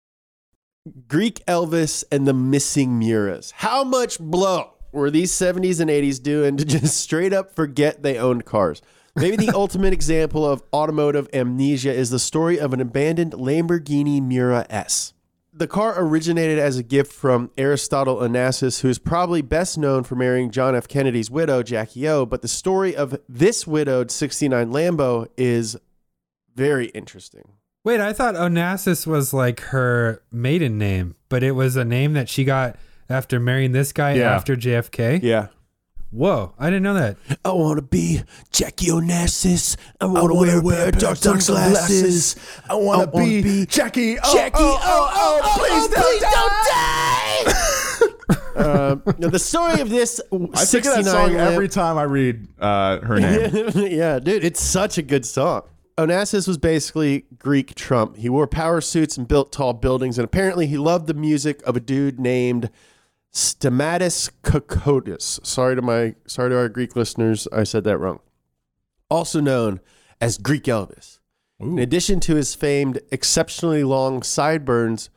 Greek Elvis and the Missing Muras. How much blow were these seventies and eighties doing to just straight up forget they owned cars? Maybe the ultimate example of automotive amnesia is the story of an abandoned Lamborghini Miura S. The car originated as a gift from Aristotle Onassis, who is probably best known for marrying John F. Kennedy's widow, Jackie O. But the story of this widowed sixty-nine Lambo is very interesting. Wait, I thought Onassis was like her maiden name, but it was a name that she got after marrying this guy Yeah. after J F K? Yeah. Whoa, I didn't know that. I want to be Jackie Onassis. I want to wear, wear dark sunglasses. I want to be, be Jackie. Oh, Jackie. oh, Oh, oh, oh, please, oh, please don't die. uh, the story of this I think of that song lamp- every time I read uh, her name. Yeah, dude, it's such a good song. Onassis was basically Greek Trump. He wore power suits and built tall buildings, and apparently he loved the music of a dude named Stamatis Kokotis. Sorry to my sorry to our Greek listeners, I said that wrong. Also known as Greek Elvis. Ooh. In addition to his famed exceptionally long sideburns,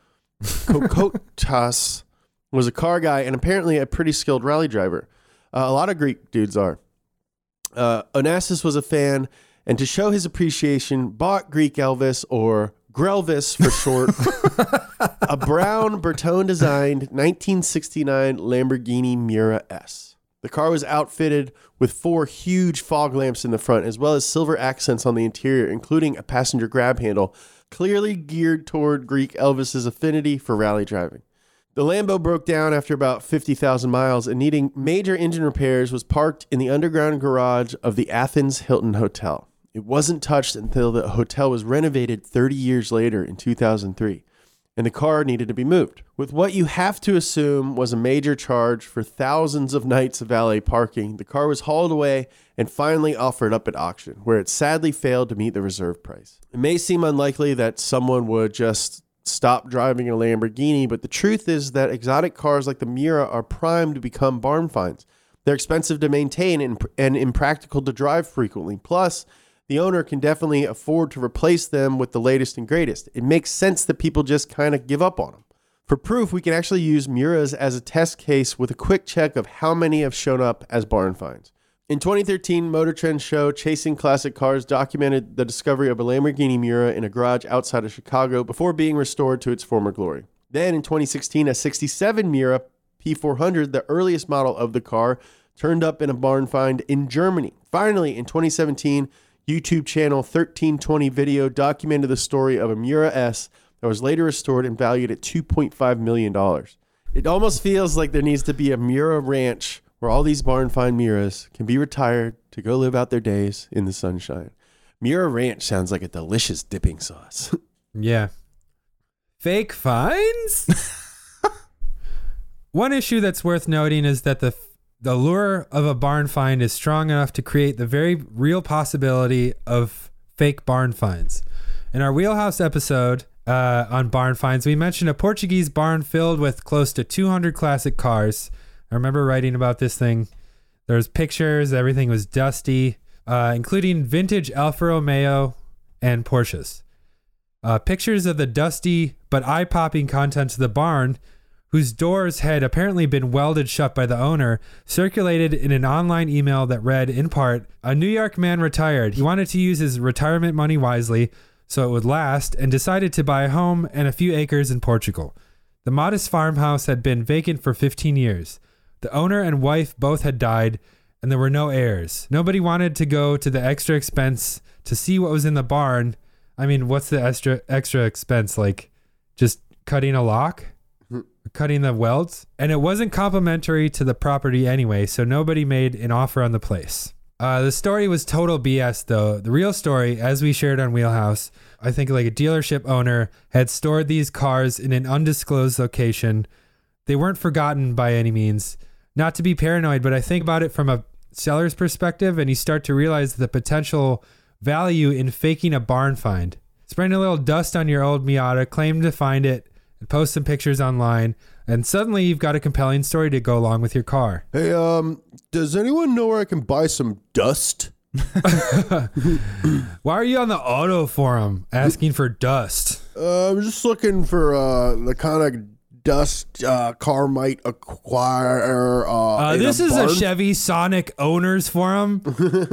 Kokotas was a car guy and apparently a pretty skilled rally driver. Uh, a lot of Greek dudes are. Uh, Onassis was a fan, and to show his appreciation, bought Greek Elvis, or Grelvis for short, a brown Bertone-designed nineteen sixty-nine Lamborghini Miura S. The car was outfitted with four huge fog lamps in the front, as well as silver accents on the interior, including a passenger grab handle, clearly geared toward Greek Elvis's affinity for rally driving. The Lambo broke down after about fifty thousand miles, and needing major engine repairs was parked in the underground garage of the Athens Hilton Hotel. It wasn't touched until the hotel was renovated thirty years later in two thousand three, and the car needed to be moved. With what you have to assume was a major charge for thousands of nights of valet parking, the car was hauled away and finally offered up at auction, where it sadly failed to meet the reserve price. It may seem unlikely that someone would just stop driving a Lamborghini, but the truth is that exotic cars like the Miura are primed to become barn finds. They're expensive to maintain and, and impractical to drive frequently. Plus, the owner can definitely afford to replace them with the latest and greatest. It makes sense that people just kind of give up on them. For proof, we can actually use Miuras as a test case with a quick check of how many have shown up as barn finds. In twenty thirteen, Motor Trend show Chasing Classic Cars documented the discovery of a Lamborghini Miura in a garage outside of Chicago before being restored to its former glory. Then in twenty sixteen, a sixty-seven Miura P four hundred, the earliest model of the car, turned up in a barn find in Germany. Finally, in twenty seventeen, YouTube channel thirteen twenty Video documented the story of a Miura S that was later restored and valued at two point five million dollars. It almost feels like there needs to be a Miura ranch where all these barn find Miuras can be retired to go live out their days in the sunshine. Miura Ranch sounds like a delicious dipping sauce. Yeah. Fake finds? One issue that's worth noting is that the the lure of a barn find is strong enough to create the very real possibility of fake barn finds. In our Wheelhouse episode uh, on barn finds, we mentioned a Portuguese barn filled with close to two hundred classic cars. I remember writing about this thing. There was pictures, everything was dusty, uh, including vintage Alfa Romeo and Porsches. Uh, pictures of the dusty but eye-popping contents of the barn, whose doors had apparently been welded shut by the owner, circulated in an online email that read, in part, a New York man retired. He wanted to use his retirement money wisely so it would last, and decided to buy a home and a few acres in Portugal. The modest farmhouse had been vacant for fifteen years. The owner and wife both had died, and there were no heirs. Nobody wanted to go to the extra expense to see what was in the barn. I mean, what's the extra extra expense? Like, just cutting a lock? Cutting the welds? And it wasn't complimentary to the property anyway, so nobody made an offer on the place. Uh, the story was total B S, though. The real story, as we shared on Wheelhouse, I think like a dealership owner had stored these cars in an undisclosed location. They weren't forgotten by any means. Not to be paranoid, but I think about it from a seller's perspective, and you start to realize the potential value in faking a barn find. Spraying a little dust on your old Miata, claim to find it, and post some pictures online, and suddenly you've got a compelling story to go along with your car. Hey, um, does anyone know where I can buy some dust? Why are you on the auto forum asking for dust? Uh, I'm just looking for uh, the kind of dust uh, car might acquire. Uh, uh, this a is barn. a Chevy Sonic Owners Forum.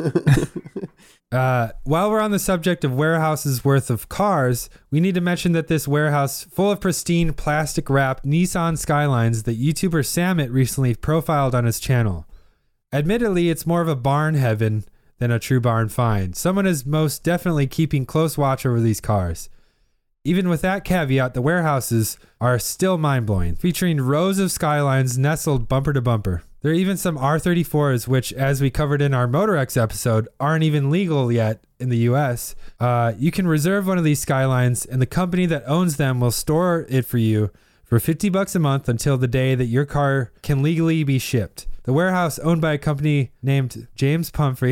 Uh, while we're on the subject of warehouses worth of cars, we need to mention that this warehouse full of pristine plastic wrapped Nissan Skylines that YouTuber Samit recently profiled on his channel. Admittedly, it's more of a barn heaven than a true barn find. Someone is most definitely keeping close watch over these cars. Even with that caveat, the warehouses are still mind-blowing, featuring rows of Skylines nestled bumper to bumper. There are even some R thirty-fours, which, as we covered in our MotorX episode, aren't even legal yet in the U S. Uh, you can reserve one of these Skylines, and the company that owns them will store it for you for fifty bucks a month until the day that your car can legally be shipped. The warehouse, owned by a company named James Pumphrey.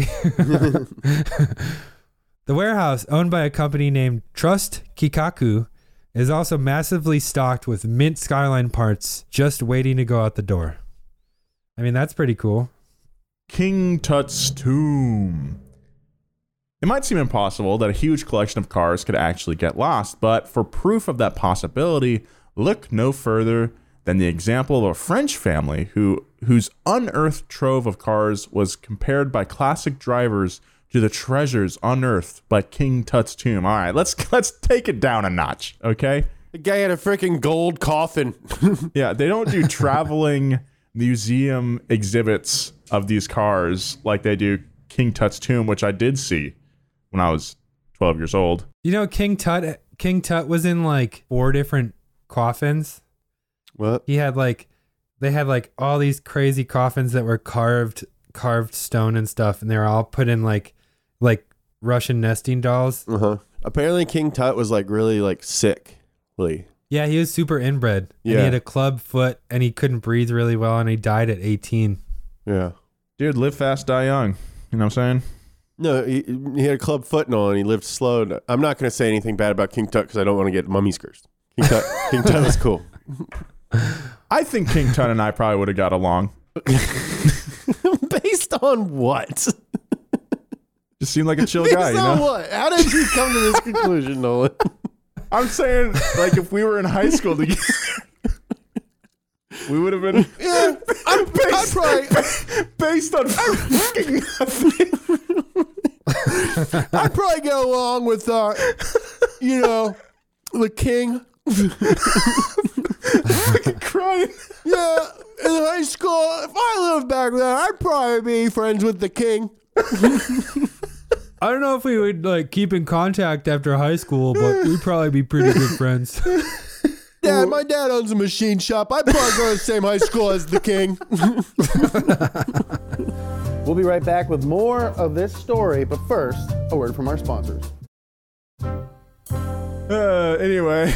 The warehouse, owned by a company named Trust Kikaku, is also massively stocked with mint Skyline parts just waiting to go out the door. I mean, that's pretty cool. King Tut's tomb. It might seem impossible that a huge collection of cars could actually get lost, but for proof of that possibility, look no further than the example of a French family who whose unearthed trove of cars was compared by classic drivers to the treasures unearthed by King Tut's tomb. All right, let's let's take it down a notch, okay? The guy had a freaking gold coffin. Yeah, they don't do traveling museum exhibits of these cars like they do King Tut's tomb, which I did see when I was twelve years old. You know, King Tut King Tut was in like four different coffins. What? He had like, they had like all these crazy coffins that were carved, carved stone and stuff, and they were all put in like, like Russian nesting dolls. Uh huh. Apparently, King Tut was like really like sickly. Yeah, he was super inbred. Yeah. And he had a club foot, and he couldn't breathe really well, and he died at eighteen. Yeah. Dude, live fast, die young. You know what I'm saying? No, he, he had a club foot and all, and he lived slow. I'm not going to say anything bad about King Tut because I don't want to get mummies cursed. King Tut, King Tut was cool. I think King Tut and I probably would have got along. Based on what? Just seemed like a chill guy, Based you on know? what? How did you come to this conclusion, Nolan? I'm saying, like, if we were in high school together, we would have been. Yeah, I'm, based, I'm probably based on fucking nothing. I'd probably get along with, uh, you know, the king. Fucking crying. Yeah, in high school, if I lived back there, I'd probably be friends with the king. I don't know if we would like keep in contact after high school, but we'd probably be pretty good friends. Dad, my dad owns a machine shop. I'd probably go to the same high school as the king. We'll be right back with more of this story, but first, a word from our sponsors. Uh, anyway,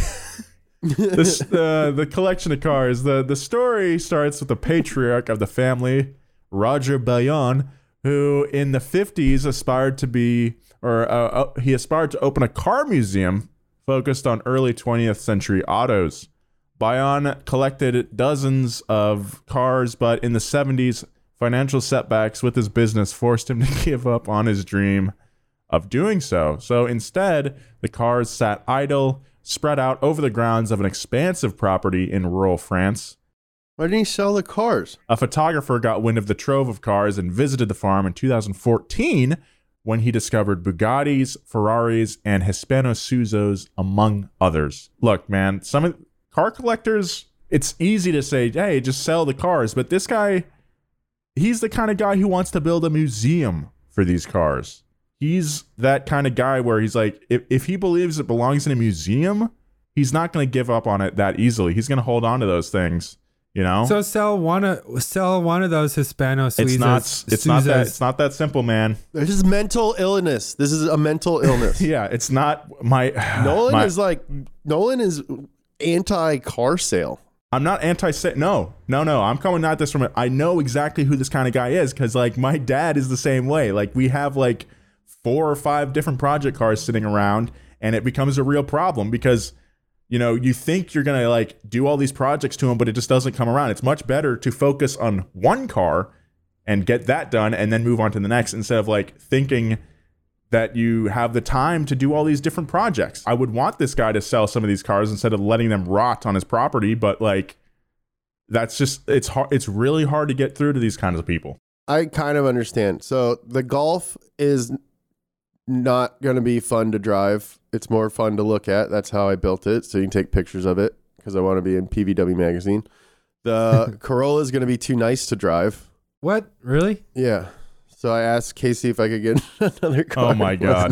this, uh, the collection of cars. The, the story starts with the patriarch of the family, Roger Bayon, who in the fifties aspired to be, or uh, uh, he aspired to open a car museum focused on early twentieth century autos. Bayon collected dozens of cars, but in the seventies, financial setbacks with his business forced him to give up on his dream of doing so. So instead, the cars sat idle, spread out over the grounds of an expansive property in rural France. Why didn't he sell the cars? A photographer got wind of the trove of cars and visited the farm in two thousand fourteen when he discovered Bugattis, Ferraris, and Hispano Suzos, among others. Look, man, some of car collectors, it's easy to say, hey, just sell the cars. But this guy, he's the kind of guy who wants to build a museum for these cars. He's that kind of guy where he's like, if, if he believes it belongs in a museum, he's not going to give up on it that easily. He's going to hold on to those things. You know, so sell one of sell one of those Hispano Suizos. It's not. It's not that. It's not that simple, man. This is mental illness. This is a mental illness. Yeah, it's not my. Nolan my, is like Nolan is anti car sale. I'm not anti. No, no, no. I'm coming at this from. A, I know exactly who this kind of guy is because like my dad is the same way. Like we have like four or five different project cars sitting around, and it becomes a real problem because. You know, you think you're going to like do all these projects to them, but it just doesn't come around. It's much better to focus on one car and get that done and then move on to the next instead of like thinking that you have the time to do all these different projects. I would want this guy to sell some of these cars instead of letting them rot on his property. But like, that's just, it's hard. It's really hard to get through to these kinds of people. I kind of understand. So the Golf is not going to be fun to drive. It's more fun to look at. That's how I built it. So you can take pictures of it because I want to be in P V W magazine. The Corolla is going to be too nice to drive. What? Really? Yeah. So I asked Casey if I could get another car. Oh my God.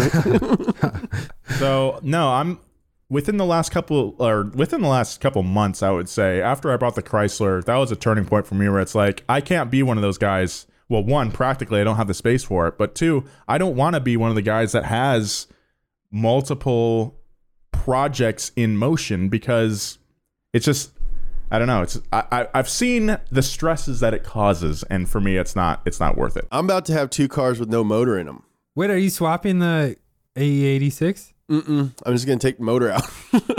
So no, I'm within the last couple or within the last couple months, I would say after I bought the Chrysler, that was a turning point for me where it's like, I can't be one of those guys. Well, one, practically I don't have the space for it, but two, I don't want to be one of the guys that has multiple projects in motion because it's just, I don't know. It's I, I I've seen the stresses that it causes, and for me, it's not it's not worth it. I'm about to have two cars with no motor in them. Wait, are you swapping the A E eighty-six? Mm-mm. I'm just gonna take the motor out.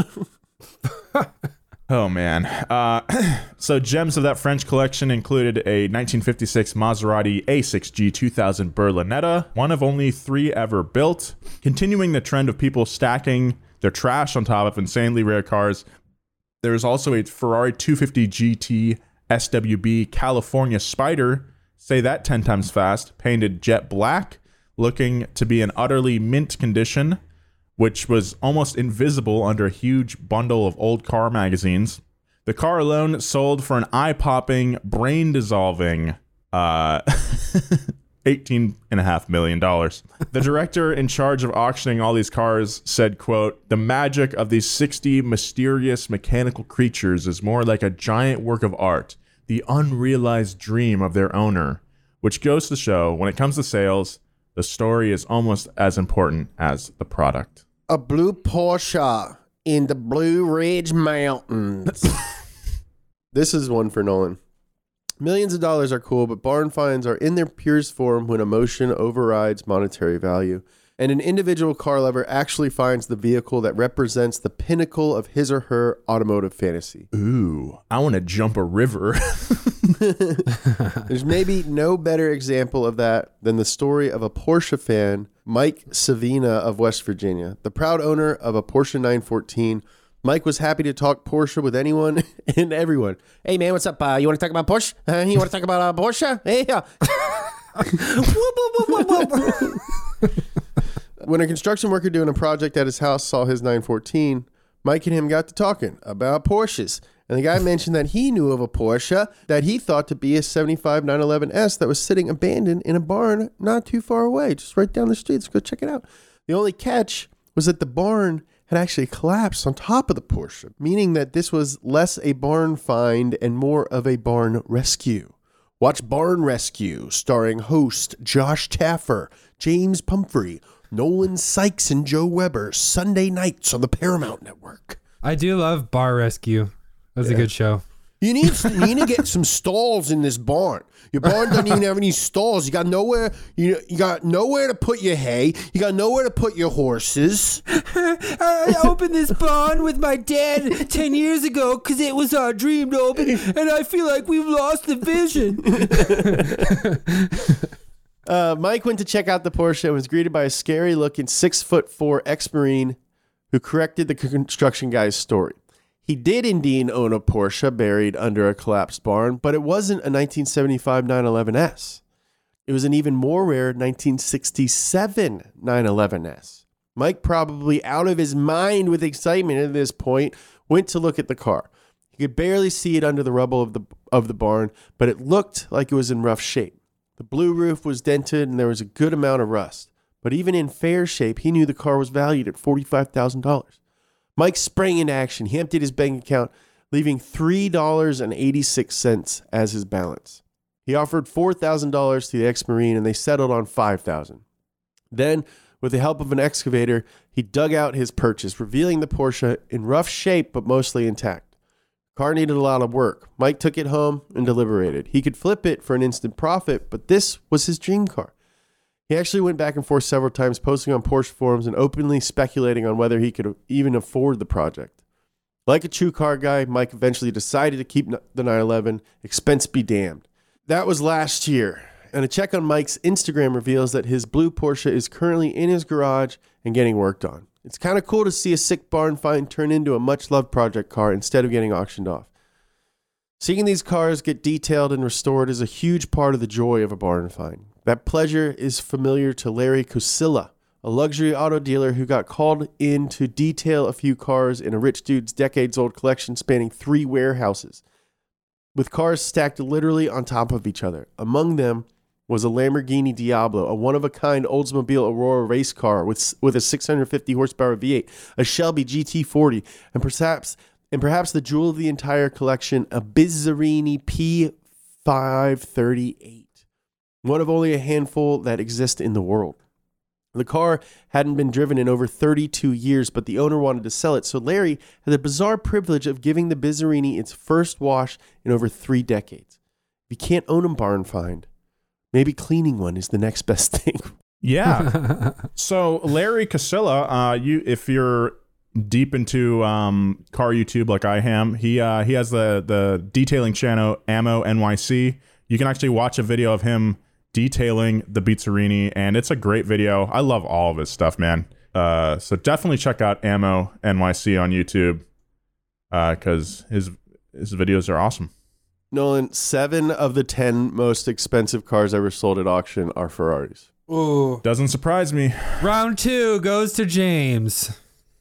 Oh man. Uh, so gems of that French collection included a nineteen fifty-six Maserati A six G two thousand Berlinetta, one of only three ever built. Continuing the trend of people stacking their trash on top of insanely rare cars, there is also a Ferrari two fifty G T S W B California Spider, say that ten times fast, painted jet black, looking to be in utterly mint condition, which was almost invisible under a huge bundle of old car magazines. The car alone sold for an eye-popping, brain-dissolving uh, eighteen point five million dollars. The director in charge of auctioning all these cars said, quote, "The magic of these sixty mysterious mechanical creatures is more like a giant work of art, the unrealized dream of their owner," which goes to show, when it comes to sales, the story is almost as important as the product. A blue Porsche in the Blue Ridge Mountains. This is one for Nolan. Millions of dollars are cool, but barn finds are in their purest form when emotion overrides monetary value, and an individual car lover actually finds the vehicle that represents the pinnacle of his or her automotive fantasy. Ooh, I want to jump a river. There's maybe no better example of that than the story of a Porsche fan, Mike Savina of West Virginia. The proud owner of a Porsche nine fourteen, Mike was happy to talk Porsche with anyone and everyone. Hey, man, what's up? Uh, you want to talk about Porsche? Uh, you want to talk about uh, Porsche? Hey, yeah. When a construction worker doing a project at his house saw his nine fourteen, Mike and him got to talking about Porsches. And the guy mentioned that he knew of a Porsche that he thought to be a seventy-five nine eleven S that was sitting abandoned in a barn not too far away, just right down the street. Let's go check it out. The only catch was that the barn had actually collapsed on top of the Porsche, meaning that this was less a barn find and more of a barn rescue. Watch Barn Rescue, starring host Josh Taffer, James Pumphrey, Nolan Sykes, and Joe Weber, Sunday nights on the Paramount Network. I do love Bar Rescue. That's yeah. a good show. You need you need to get some stalls in this barn. Your barn doesn't even have any stalls. You got nowhere. You you got nowhere to put your hay. You got nowhere to put your horses. I opened this barn with my dad ten years ago because it was our dream to open, and I feel like we've lost the vision. uh, Mike went to check out the Porsche and was greeted by a scary-looking six foot four ex-Marine who corrected the construction guy's story. He did indeed own a Porsche buried under a collapsed barn, but it wasn't a nineteen seventy-five nine eleven S. It was an even more rare nineteen sixty-seven nine eleven S. Mike, probably out of his mind with excitement at this point, went to look at the car. He could barely see it under the rubble of the of the barn, but it looked like it was in rough shape. The blue roof was dented and there was a good amount of rust. But even in fair shape, he knew the car was valued at forty-five thousand dollars. Mike sprang into action. He emptied his bank account, leaving three dollars and eighty-six cents as his balance. He offered four thousand dollars to the ex-Marine, and they settled on five thousand dollars. Then, with the help of an excavator, he dug out his purchase, revealing the Porsche in rough shape but mostly intact. The car needed a lot of work. Mike took it home and deliberated. He could flip it for an instant profit, but this was his dream car. He actually went back and forth several times, posting on Porsche forums and openly speculating on whether he could even afford the project. Like a true car guy, Mike eventually decided to keep the nine eleven, expense be damned. That was last year, and a check on Mike's Instagram reveals that his blue Porsche is currently in his garage and getting worked on. It's kind of cool to see a sick barn find turn into a much-loved project car instead of getting auctioned off. Seeing these cars get detailed and restored is a huge part of the joy of a barn find. That pleasure is familiar to Larry Kusilla, a luxury auto dealer who got called in to detail a few cars in a rich dude's decades-old collection spanning three warehouses, with cars stacked literally on top of each other. Among them was a Lamborghini Diablo, a one-of-a-kind Oldsmobile Aurora race car with, with a six hundred fifty horsepower V eight, a Shelby G T forty, and perhaps, and perhaps the jewel of the entire collection, a Bizzarini P five thirty-eight. One of only a handful that exist in the world. The car hadn't been driven in over thirty-two years, but the owner wanted to sell it, so Larry had the bizarre privilege of giving the Bizzarini its first wash in over three decades. If you can't own a barn find, maybe cleaning one is the next best thing. Yeah. So Larry Casilla, uh, you if you're deep into um, car YouTube like I am, he uh, he has the the detailing channel Ammo N Y C. You can actually watch a video of him detailing the Bizzarini, and it's a great video. I love all of his stuff, man. Uh, so definitely check out Ammo N Y C on YouTube because uh, his his videos are awesome. Nolan, seven of the ten most expensive cars ever sold at auction are Ferraris. Ooh. Doesn't surprise me. Round two goes to James.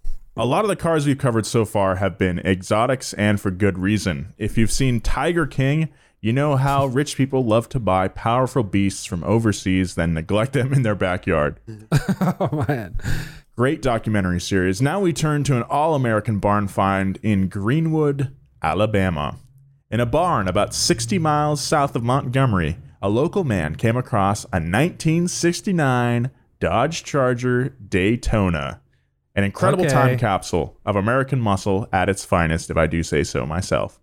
A lot of the cars we've covered so far have been exotics, and for good reason. If you've seen Tiger King, you know how rich people love to buy powerful beasts from overseas, then neglect them in their backyard. Oh, man. Great documentary series. Now we turn to an all-American barn find in Greenwood, Alabama. In a barn about sixty miles south of Montgomery, a local man came across a nineteen sixty-nine Dodge Charger Daytona. An incredible Okay. time capsule of American muscle at its finest, if I do say so myself.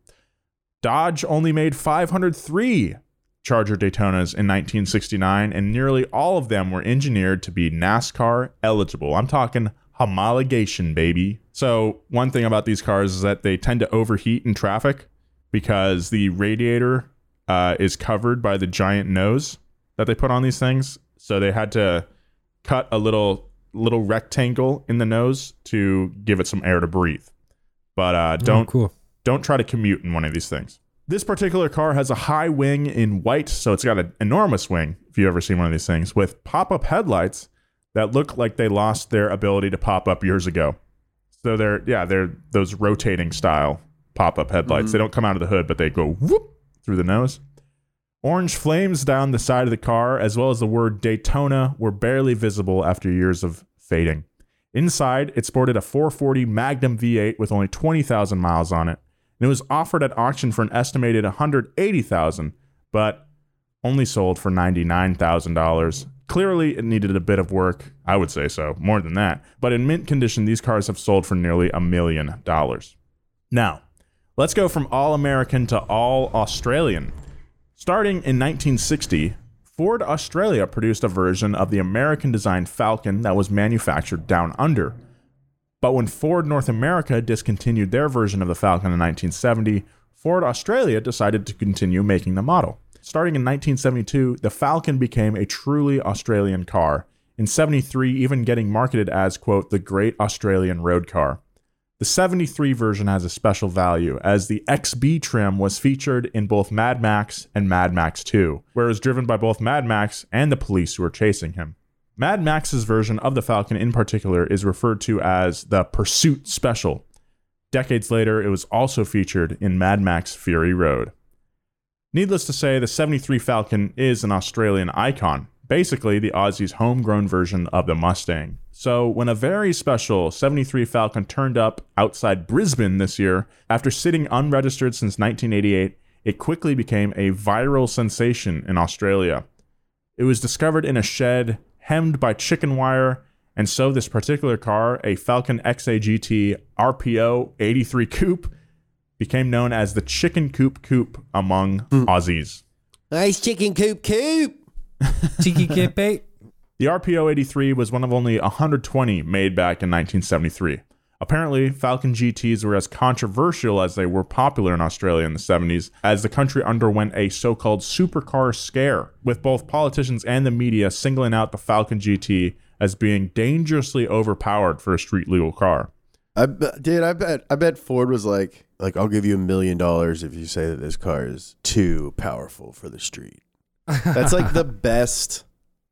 Dodge only made five hundred three Charger Daytonas in nineteen sixty-nine, and nearly all of them were engineered to be NASCAR eligible. I'm talking homologation, baby. So one thing about these cars is that they tend to overheat in traffic because the radiator uh, is covered by the giant nose that they put on these things. So they had to cut a little little rectangle in the nose to give it some air to breathe. But uh, don't Oh, cool. don't try to commute in one of these things. This particular car has a high wing in white, so it's got an enormous wing, if you've ever seen one of these things, with pop-up headlights that look like they lost their ability to pop up years ago. So they're, yeah, they're those rotating style pop-up headlights. Mm-hmm. They don't come out of the hood, but they go whoop through the nose. Orange flames down the side of the car, as well as the word Daytona, were barely visible after years of fading. Inside, it sported a four forty Magnum V eight with only twenty thousand miles on it, and it was offered at auction for an estimated one hundred eighty thousand dollars, but only sold for ninety-nine thousand dollars. Clearly, it needed a bit of work. I would say so, more than that. But in mint condition, these cars have sold for nearly a million dollars. Now, let's go from all-American to all-Australian. Starting in nineteen sixty, Ford Australia produced a version of the American-designed Falcon that was manufactured down under. But when Ford North America discontinued their version of the Falcon in nineteen seventy, Ford Australia decided to continue making the model. Starting in nineteen seventy-two, the Falcon became a truly Australian car, in seventy-three even getting marketed as, quote, the Great Australian Road Car. The seventy-three version has a special value, as the X B trim was featured in both Mad Max and Mad Max two, where it was driven by both Mad Max and the police who were chasing him. Mad Max's version of the Falcon in particular is referred to as the Pursuit Special. Decades later, it was also featured in Mad Max Fury Road. Needless to say, the seventy-three Falcon is an Australian icon, basically the Aussies' homegrown version of the Mustang. So when a very special seventy-three Falcon turned up outside Brisbane this year, after sitting unregistered since nineteen eighty-eight, it quickly became a viral sensation in Australia. It was discovered in a shed hemmed by chicken wire, and so this particular car, a Falcon X A G T R P O eighty-three Coupe, became known as the Chicken Coop Coupe among mm. Aussies. Nice chicken coop coop. Cheeky Kippe. The R P O eighty-three was one of only one hundred twenty made back in nineteen seventy-three. Apparently, Falcon G Ts were as controversial as they were popular in Australia in the seventies, as the country underwent a so-called supercar scare, with both politicians and the media singling out the Falcon G T as being dangerously overpowered for a street-legal car. I bet, dude, I bet, I bet Ford was like, like, I'll give you a million dollars if you say that this car is too powerful for the street. That's like the best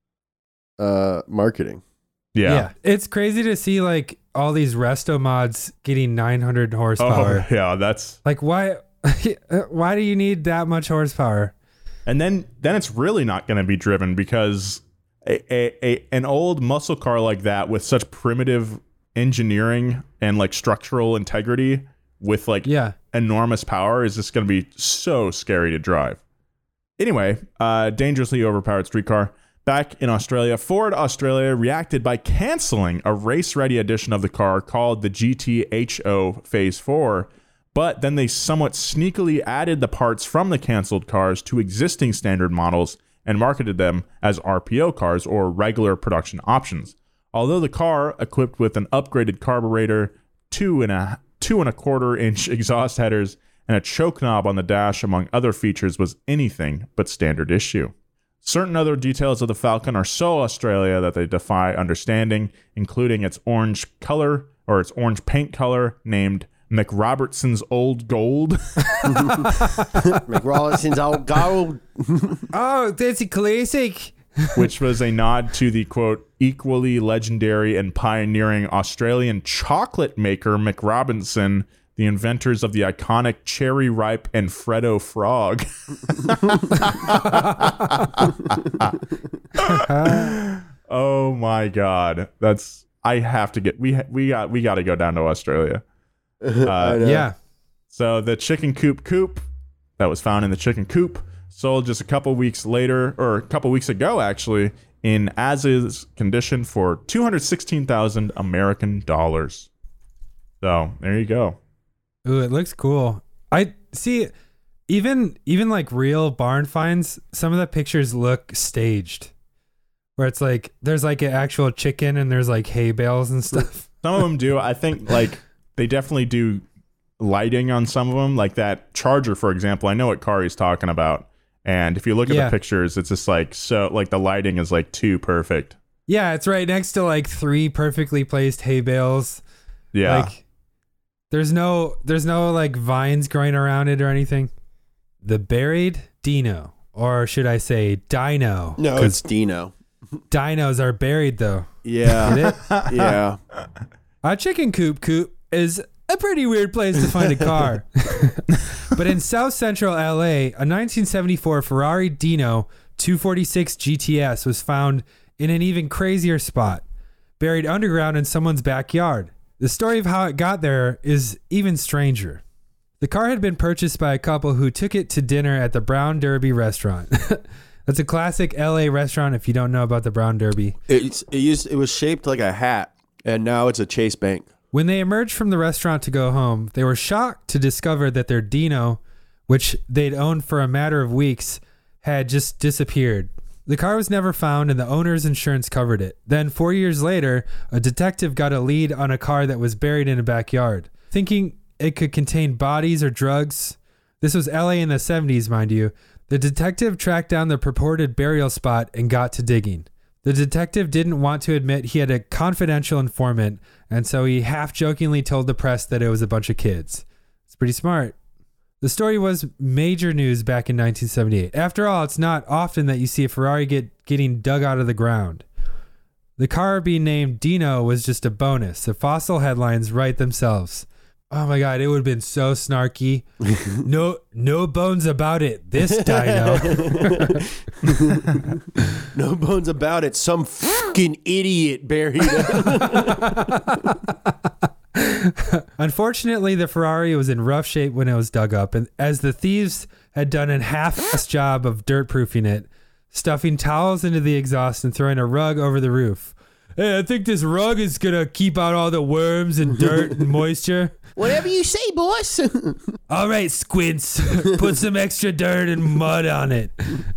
uh, marketing. Yeah. yeah. It's crazy to see like all these resto mods getting nine hundred horsepower. Oh, yeah, that's like, why, why do you need that much horsepower? And then, then it's really not going to be driven because a, a, a, an old muscle car like that with such primitive engineering and like structural integrity with like yeah. enormous power is just going to be so scary to drive. Anyway, uh, dangerously overpowered street car. Back in Australia, Ford Australia reacted by canceling a race-ready edition of the car called the G T H O Phase four, but then they somewhat sneakily added the parts from the canceled cars to existing standard models and marketed them as R P O cars, or regular production options. Although the car, equipped with an upgraded carburetor, two and a two and a quarter inch exhaust headers, and a choke knob on the dash, among other features, was anything but standard issue. Certain other details of the Falcon are so Australia that they defy understanding, including its orange color, or its orange paint color, named McRobertson's Old Gold. McRobertson's Old Gold. Oh, that's a classic. Which was a nod to the, quote, equally legendary and pioneering Australian chocolate maker McRobinson, the inventors of the iconic Cherry Ripe and Freddo Frog. Oh my God. That's, I have to get, we, we got, we got to go down to Australia. Uh, yeah. So the chicken coop coupe that was found in the chicken coop sold just a couple weeks later, or a couple weeks ago, actually, in as-is condition for two hundred sixteen thousand American dollars. So there you go. Ooh, it looks cool. I see. Even even like real barn finds, some of the pictures look staged, where it's like there's like an actual chicken and there's like hay bales and stuff. Some of them do. I think like they definitely do lighting on some of them, like that Charger, for example. I know what car he's talking about. And if you look at yeah. the pictures, it's just like, so like the lighting is like too perfect. Yeah, it's right next to like three perfectly placed hay bales. Yeah. Like there's no there's no like vines growing around it or anything. The buried Dino, or should I say Dino? No, it's Dino. Dinos are buried though. Yeah. Get it? Yeah. A chicken coop coop is a pretty weird place to find a car. But in South Central L A, a nineteen seventy-four Ferrari Dino two forty-six G T S was found in an even crazier spot, buried underground in someone's backyard. The story of how it got there is even stranger. The car had been purchased by a couple who took it to dinner at the Brown Derby restaurant. That's a classic L A restaurant if you don't know about the Brown Derby. It's, it, used, it was shaped like a hat, and now it's a Chase Bank. When they emerged from the restaurant to go home, they were shocked to discover that their Dino, which they'd owned for a matter of weeks, had just disappeared. The car was never found and the owner's insurance covered it. Then, four years later, a detective got a lead on a car that was buried in a backyard. Thinking it could contain bodies or drugs, this was L A in the seventies, mind you, the detective tracked down the purported burial spot and got to digging. The detective didn't want to admit he had a confidential informant, and so he half-jokingly told the press that it was a bunch of kids. It's pretty smart. The story was major news back in nineteen seventy-eight. After all, it's not often that you see a Ferrari get getting dug out of the ground. The car being named Dino was just a bonus. The fossil headlines write themselves. Oh my God, it would have been so snarky. No no bones about it. This Dino. No bones about it. Some fucking idiot buried it. Unfortunately, the Ferrari was in rough shape when it was dug up, and as the thieves had done a half-assed job of dirt-proofing it, stuffing towels into the exhaust and throwing a rug over the roof. Hey, I think this rug is going to keep out all the worms and dirt and moisture. Whatever you say, boss. All right, Squints. Put some extra dirt and mud on it.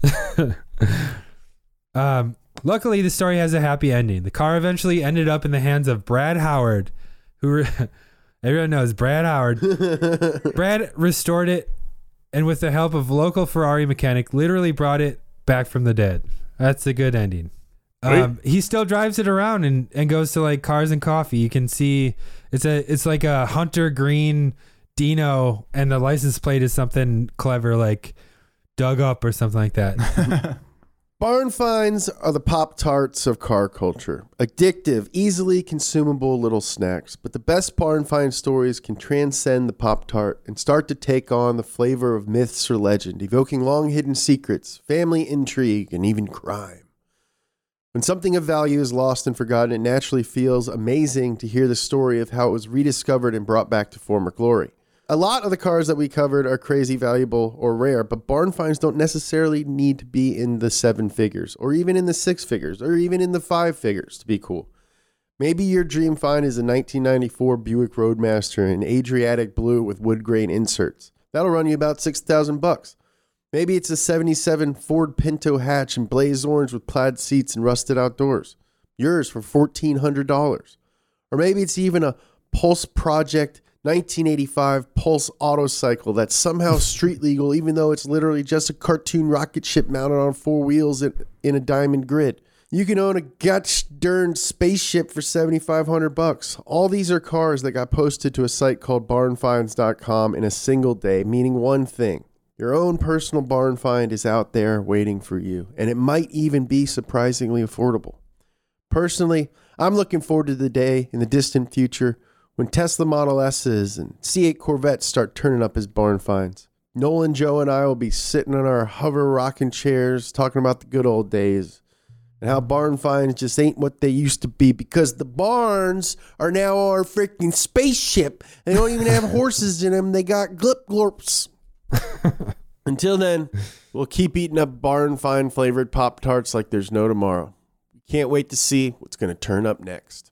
um, luckily, the story has a happy ending. The car eventually ended up in the hands of Brad Howard, who re- everyone knows Brad Howard. Brad restored it, and with the help of a local Ferrari mechanic, literally brought it back from the dead. That's a good ending. Um, he still drives it around and, and goes to like Cars and Coffee. You can see it's a it's like a hunter green Dino, and the license plate is something clever like dug up or something like that. Barn finds are the Pop-Tarts of car culture. Addictive, easily consumable little snacks. But the best barn find stories can transcend the Pop-Tart and start to take on the flavor of myths or legend, evoking long-hidden secrets, family intrigue, and even crime. When something of value is lost and forgotten, it naturally feels amazing to hear the story of how it was rediscovered and brought back to former glory. A lot of the cars that we covered are crazy valuable or rare, but barn finds don't necessarily need to be in the seven figures or even in the six figures or even in the five figures to be cool. Maybe your dream find is a nineteen ninety-four Buick Roadmaster in Adriatic blue with wood grain inserts. That'll run you about six thousand bucks. Maybe it's a seventy-seven Ford Pinto hatch in blaze orange with plaid seats and rusted outdoors. Yours for fourteen hundred dollars. Or maybe it's even a Pulse Project nineteen eighty-five Pulse Autocycle that's somehow street legal, even though it's literally just a cartoon rocket ship mounted on four wheels in, in a diamond grid. You can own a gosh darn spaceship for seventy-five hundred bucks. All these are cars that got posted to a site called barn finds dot com in a single day, meaning one thing. Your own personal barn find is out there waiting for you, and it might even be surprisingly affordable. Personally, I'm looking forward to the day in the distant future when Tesla Model S's and C eight Corvettes start turning up as barn finds. Nolan, Joe, and I will be sitting in our hover rocking chairs talking about the good old days and how barn finds just ain't what they used to be because the barns are now our freaking spaceship. They don't even have horses in them. They got glip glorps. Until then, we'll keep eating up barn find flavored Pop-Tarts like there's no tomorrow. Can't wait to see what's going to turn up next.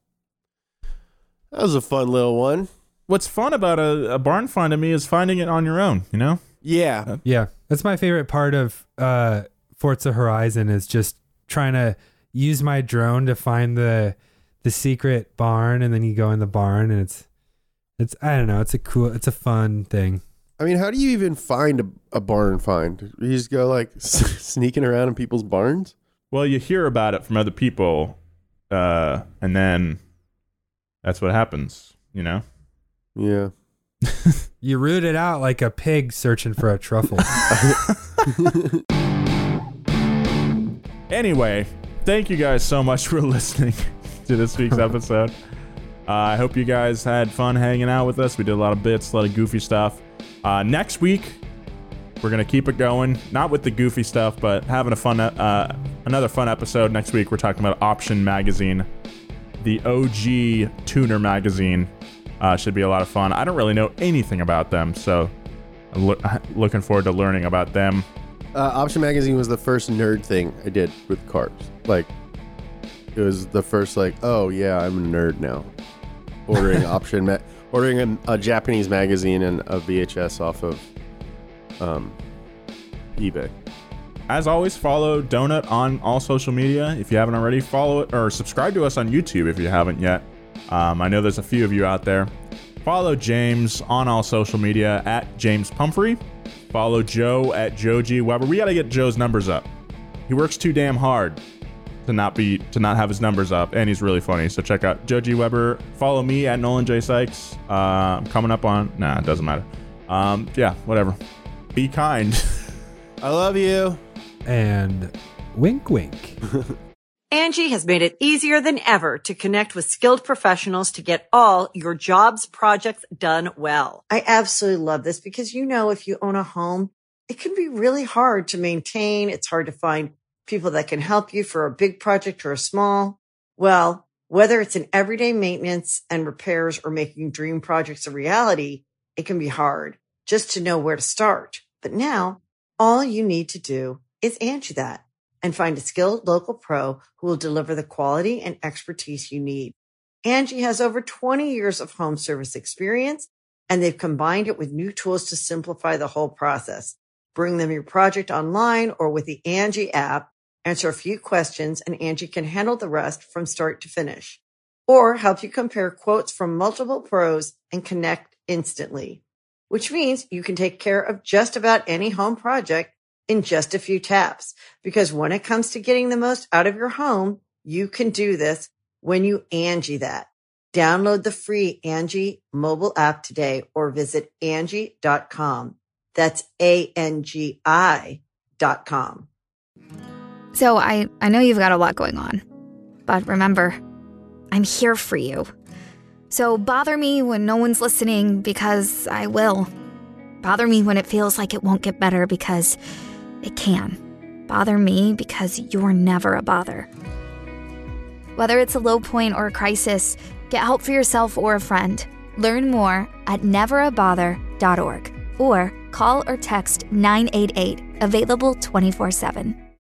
That was a fun little one. What's fun about a, a barn find to me is finding it on your own, you know? Yeah. Yeah. That's my favorite part of uh, Forza Horizon is just trying to use my drone to find the the secret barn, and then you go in the barn and it's it's I don't know, it's a cool it's a fun thing. I mean, how do you even find a, a barn find? You just go like sneaking around in people's barns? Well, you hear about it from other people, uh, and then that's what happens, you know? Yeah. You root it out like a pig searching for a truffle. Anyway, thank you guys so much for listening to this week's episode. Uh, I hope you guys had fun hanging out with us. We did a lot of bits, a lot of goofy stuff. Uh, next week, we're going to keep it going. Not with the goofy stuff, but having a fun, uh, another fun episode. Next week, we're talking about Option Magazine, the O G tuner magazine. Uh, should be a lot of fun. I don't really know anything about them, so I'm lo- looking forward to learning about them. Uh, Option Magazine was the first nerd thing I did with cars. Like, it was the first, like, oh, yeah, I'm a nerd now. Ordering Option, ma- ordering a, a Japanese magazine and a V H S off of um, eBay. As always, follow Donut on all social media. If you haven't already, follow it or subscribe to us on YouTube if you haven't yet. Um, I know there's a few of you out there. Follow James on all social media at James Pumphrey. Follow Joe at Joe G. Weber. We got to get Joe's numbers up. He works too damn hard to not be to not have his numbers up, and he's really funny. So check out Joe G. Weber. Follow me at Nolan J. Sykes. Uh, I'm coming up on. Nah, it doesn't matter. Um, yeah, whatever. Be kind. I love you. And wink, wink. Angie has made it easier than ever to connect with skilled professionals to get all your jobs projects done well. I absolutely love this because, you know, if you own a home, it can be really hard to maintain. It's hard to find people that can help you for a big project or a small. Well, whether it's in everyday maintenance and repairs or making dream projects a reality, it can be hard just to know where to start. But now all you need to do is Angie that and find a skilled local pro who will deliver the quality and expertise you need. Angie has over twenty years of home service experience, and they've combined it with new tools to simplify the whole process. Bring them your project online or with the Angie app, answer a few questions, and Angie can handle the rest from start to finish. Or help you compare quotes from multiple pros and connect instantly, which means you can take care of just about any home project in just a few taps. Because when it comes to getting the most out of your home, you can do this when you Angie that. Download the free Angie mobile app today or visit Angie dot com. That's A N G I dot com. So I, I know you've got a lot going on, but remember, I'm here for you. So bother me when no one's listening because I will. Bother me when it feels like it won't get better because it can. Bother me because you're never a bother. Whether it's a low point or a crisis, get help for yourself or a friend. Learn more at never a bother dot org or call or text nine eight eight, available twenty-four seven.